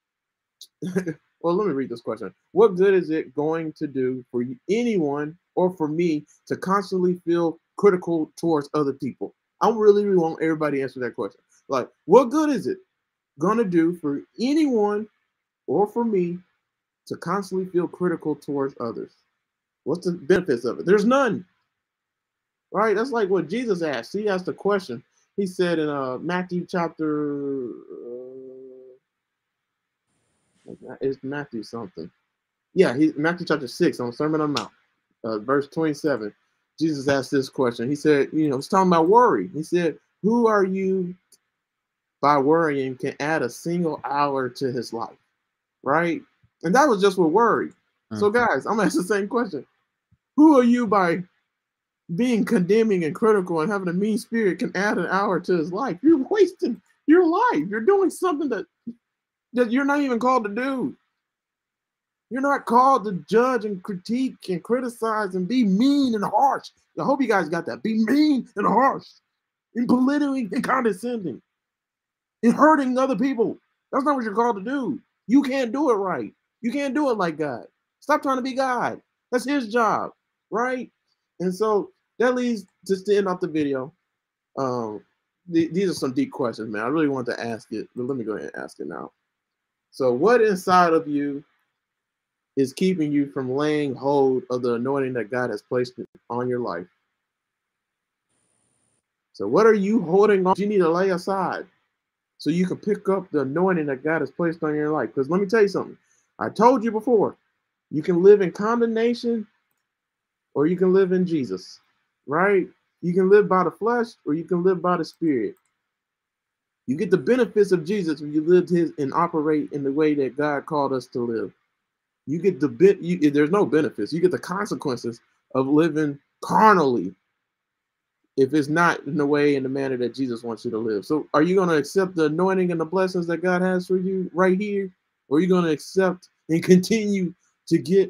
Well, let me read this question. What good is it going to do for anyone or for me to constantly feel critical towards other people? I really, really want everybody to answer that question. Like, what good is it going to do for anyone or for me to constantly feel critical towards others? What's the benefits of it? There's none. Right? That's like what Jesus asked. He asked a question. He said in uh, Matthew chapter, uh, it's Matthew something. Yeah, he, Matthew chapter six on Sermon on the Mount, uh, verse twenty-seven. Jesus asked this question. He said, you know, he's talking about worry. He said, who are you by worrying can add a single hour to his life? Right? And that was just with worry. Mm-hmm. So guys, I'm gonna ask the same question. Who are you by being condemning and critical and having a mean spirit can add an hour to his life? You're wasting your life. You're doing something that, that you're not even called to do. You're not called to judge and critique and criticize and be mean and harsh. I hope you guys got that. Be mean and harsh and belittling and condescending and hurting other people. That's not what you're called to do. You can't do it right. You can't do it like God. Stop trying to be God. That's his job, right? And so that leads just to end off the video. Um, th- these are some deep questions, man. I really want to ask it, but let me go ahead and ask it now. So, what inside of you is keeping you from laying hold of the anointing that God has placed on your life? So, what are you holding on? You need to lay aside so you can pick up the anointing that God has placed on your life. Because let me tell you something. I told you before, you can live in condemnation or you can live in Jesus, right? You can live by the flesh or you can live by the spirit. You get the benefits of Jesus when you live his and operate in the way that God called us to live. You get the bit. You, there's no benefits. You get the consequences of living carnally if it's not in the way and the manner that Jesus wants you to live. So, are you going to accept the anointing and the blessings that God has for you right here, or are you going to accept and continue to get?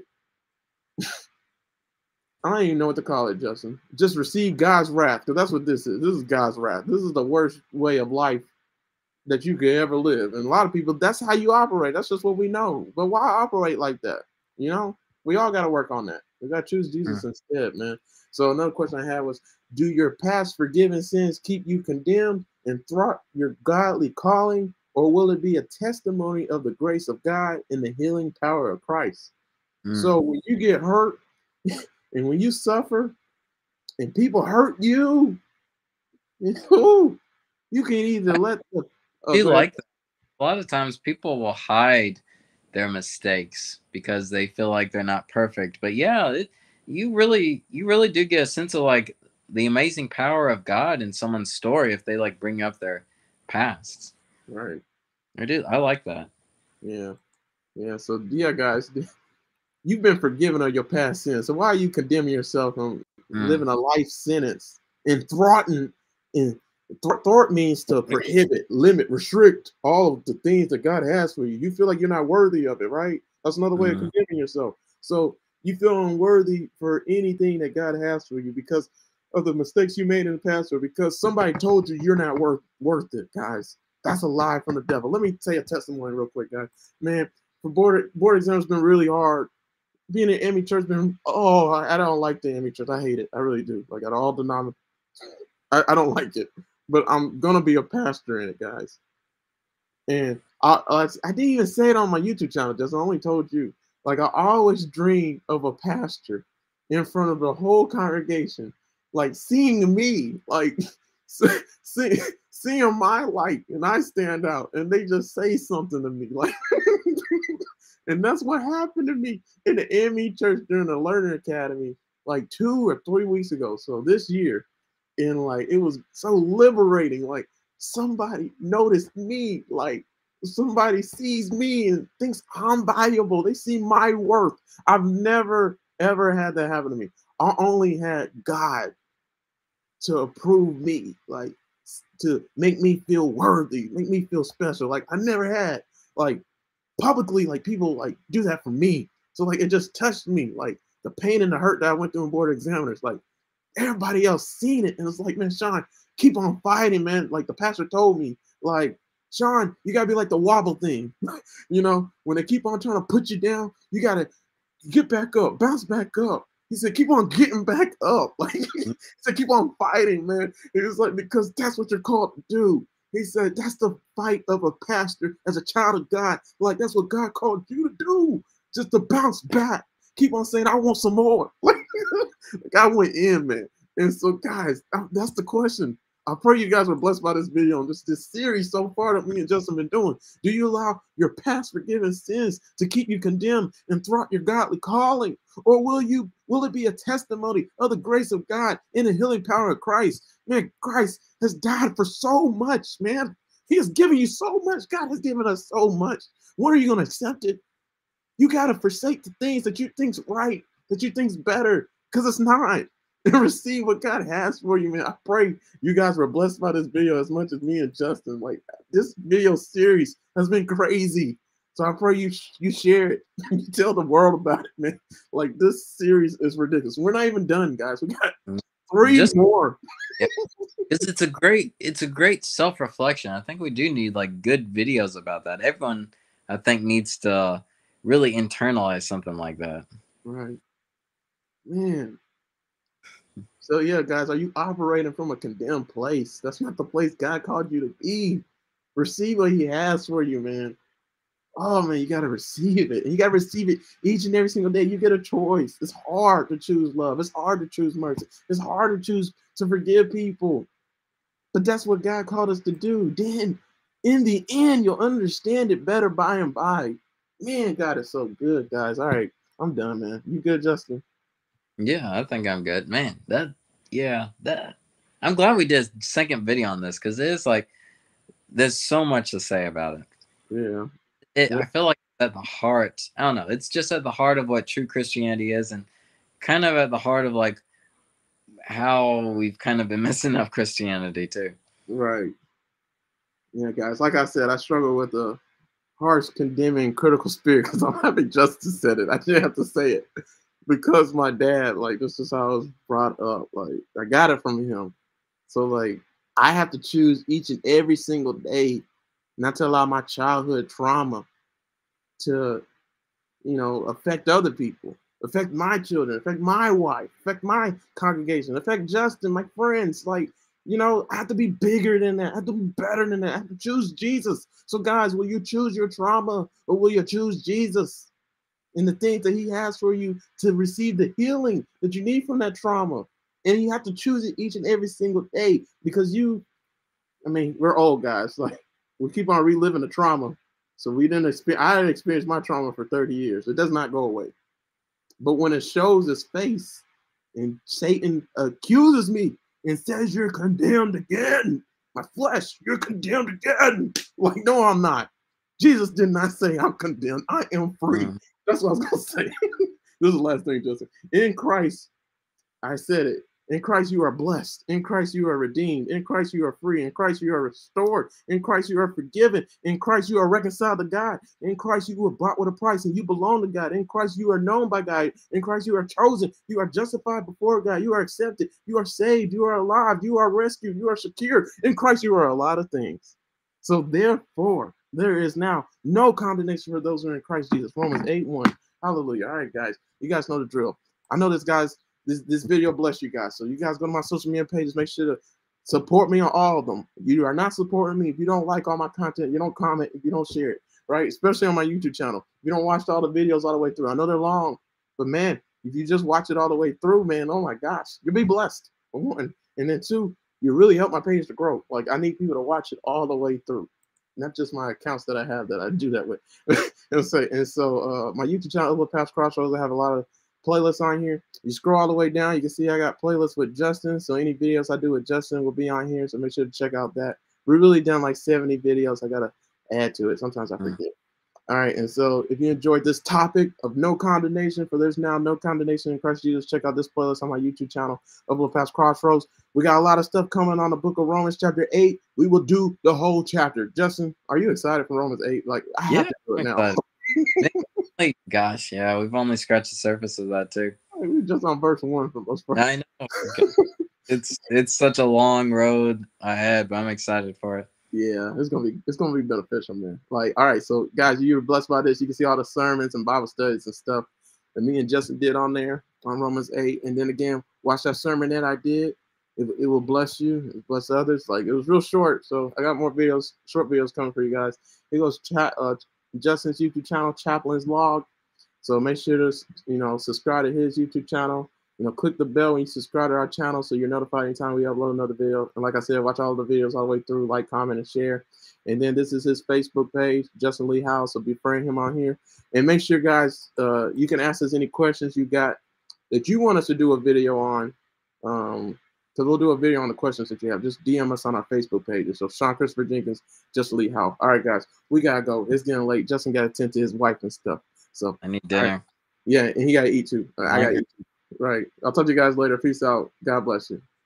I don't even know what to call it, Justin. Just receive God's wrath, because that's what this is. This is God's wrath. This is the worst way of life that you could ever live. And a lot of people, that's how you operate. That's just what we know. But why operate like that? You know, we all got to work on that. We got to choose Jesus mm. instead, man. So another question I had was, do your past forgiven sins keep you condemned and thwart your godly calling, or will it be a testimony of the grace of God and the healing power of Christ? Mm. So when you get hurt and when you suffer and people hurt you, you know, you can either let the Oh, do you like that? A lot of times people will hide their mistakes because they feel like they're not perfect. But yeah, it, you really, you really do get a sense of like the amazing power of God in someone's story if they like bring up their past. Right. I do. I like that. Yeah. Yeah. So yeah, guys, you've been forgiven of your past sins. So why are you condemning yourself on mm. living a life sentence and thwarting and Thwart means to prohibit, limit, restrict all of the things that God has for you. You feel like you're not worthy of it, right? That's another way mm-hmm. of condemning yourself. So you feel unworthy for anything that God has for you because of the mistakes you made in the past or because somebody told you you're not worth worth it, guys. That's a lie from the devil. Let me tell you a testimony real quick, guys. Man, for board, board exams been really hard. Being in M E Church been, oh, I, I don't like the M E Church. I hate it. I really do. Like, at all denominations, I, I don't like it. But I'm gonna be a pastor in it, guys. And I, I, I didn't even say it on my YouTube channel. Just I only told you. Like I always dream of a pastor in front of the whole congregation, like seeing me, like see, seeing my light, and I stand out, and they just say something to me, like. And that's what happened to me in the M E Church during the Learning Academy, like two or three weeks ago. So this year. And like it was so liberating. Like somebody noticed me, like somebody sees me and thinks I'm valuable. They see my worth. I've never ever had that happen to me. I only had God to approve me, like to make me feel worthy, make me feel special. Like I never had like publicly like people like do that for me. So like it just touched me, like the pain and the hurt that I went through in board examiners, like. Everybody else seen it and it's like, man, Sean, keep on fighting, man. Like the pastor told me, like, Sean, you gotta be like the wobble thing. You know, when they keep on trying to put you down, you gotta get back up, bounce back up. He said, keep on getting back up. Like he said, keep on fighting, man. It was like, because that's what you're called to do. He said, that's the fight of a pastor as a child of God. Like that's what God called you to do, just to bounce back. Keep on saying, I want some more. Like I went in, man. And so, guys, that's the question. I pray you guys were blessed by this video and just this series so far that me and Justin been doing. Do you allow your past forgiven sins to keep you condemned and thwart your godly calling? Or will you, will it be a testimony of the grace of God and the healing power of Christ? Man, Christ has died for so much, man. He has given you so much. God has given us so much. When are you going to accept it? You got to forsake the things that you think's right, that you think's better, because it's not. And receive what God has for you, man. I pray you guys were blessed by this video as much as me and Justin. Like, this video series has been crazy. So I pray you you share it. You tell the world about it, man. Like, this series is ridiculous. We're not even done, guys. We got three Just, more. Yeah. It's, it's a great, it's a great self-reflection. I think we do need, like, good videos about that. Everyone I think needs to really internalize something like that. Right. Man. So yeah, guys, are you operating from a condemned place? That's not the place God called you to be. Receive what He has for you, man. Oh man, you gotta receive it. You gotta receive it each and every single day. You get a choice. It's hard to choose love. It's hard to choose mercy. It's hard to choose to forgive people. But that's what God called us to do. Then, in the end, you'll understand it better by and by. Man, God is so good, guys. All right, I'm done, man. You good, Justin? Yeah, I think I'm good, man. That yeah, that I'm glad we did a second video on this because it is like there's so much to say about it. Yeah. It, Yeah. I feel like at the heart, I don't know, it's just at the heart of what true Christianity is, and kind of at the heart of like how we've kind of been messing up Christianity too. Right. Yeah, guys. Like I said, I struggle with a harsh, condemning, critical spirit because I'm having Justice said it. I didn't have to say it because my dad, like, this is how I was brought up. Like, I got it from him. So, like, I have to choose each and every single day not to allow my childhood trauma to, you know, affect other people, affect my children, affect my wife, affect my congregation, affect Justin, my friends. Like, you know, I have to be bigger than that. I have to be better than that. I have to choose Jesus. So, guys, will you choose your trauma or will you choose Jesus and the things that He has for you to receive the healing that you need from that trauma? And you have to choose it each and every single day because you, I mean, we're old guys. Like, we keep on reliving the trauma. So we didn't experience, I didn't experience my trauma for thirty years. It does not go away. But when it shows its face and Satan accuses me and says, you're condemned again, my flesh, you're condemned again. Like, no, I'm not. Jesus did not say I'm condemned. I am free. Mm. That's what I was going to say. This is the last thing, Justin. In Christ, I said it. In Christ, you are blessed. In Christ, you are redeemed. In Christ, you are free. In Christ, you are restored. In Christ, you are forgiven. In Christ, you are reconciled to God. In Christ, you were bought with a price and you belong to God. In Christ, you are known by God. In Christ, you are chosen. You are justified before God. You are accepted. You are saved. You are alive. You are rescued. You are secure. In Christ, you are a lot of things. So therefore, there is now no condemnation for those who are in Christ Jesus. Romans eight one. Hallelujah. All right, guys. You guys know the drill. I know this, guys. This, this video bless you guys. So you guys go to my social media pages. Make sure to support me on all of them. If you are not supporting me, if you don't like all my content, you don't comment, if you don't share it, right? Especially on my YouTube channel. If you don't watch all the videos all the way through. I know they're long, but man, if you just watch it all the way through, man, oh my gosh, you'll be blessed. For one. And then two, you really help my page to grow. Like, I need people to watch it all the way through. Not just my accounts that I have that I do that with. and so, and so uh, my YouTube channel, Overpass Crossroads, I have a lot of playlists on here. You scroll all the way down, you can see I got playlists with Justin. So any videos I do with Justin will be on here. So make sure to check out that. We're really done like seventy videos. I gotta add to it. Sometimes I forget. Mm. All right, and so if you enjoyed this topic of no condemnation, for there's now no condemnation in Christ Jesus, check out this playlist on my YouTube channel, Overpass Crossroads. We got a lot of stuff coming on the book of Romans chapter eight. We will do the whole chapter. Justin, are you excited for Romans eight? Like, I yeah, have to do it now. Like, gosh, yeah, we've only scratched the surface of that too. We're just on verse one for most part. I know. it's it's such a long road ahead, but I'm excited for it. Yeah, it's gonna be it's gonna be beneficial, man. Like, all right, so guys, you were blessed by this. You can see all the sermons and Bible studies and stuff that me and Justin did on there on Romans eight. And then again, watch that sermon that I did. It, it will bless you, it bless others. Like, it was real short, so I got more videos, short videos coming for you guys. Here goes chat. Uh, Justin's YouTube channel, Chaplain's Log. So make sure to, you know, subscribe to his YouTube channel. You know, click the bell when you subscribe to our channel so you're notified anytime we upload another video. And like I said, watch all the videos all the way through, like, comment, and share. And then this is his Facebook page, Justin Lee House. So befriend him on here. And make sure, guys, uh, you can ask us any questions you got that you want us to do a video on. Um, So we'll do a video on the questions that you have. Just D M us on our Facebook pages. So Sean Christopher Jenkins, Justin Lee Howe. All right, guys, we gotta go. It's getting late. Justin got to tend to his wife and stuff. So I need dinner. Right. Yeah, and he gotta eat too. I gotta eat too. Right. I'll talk to you guys later. Peace out. God bless you.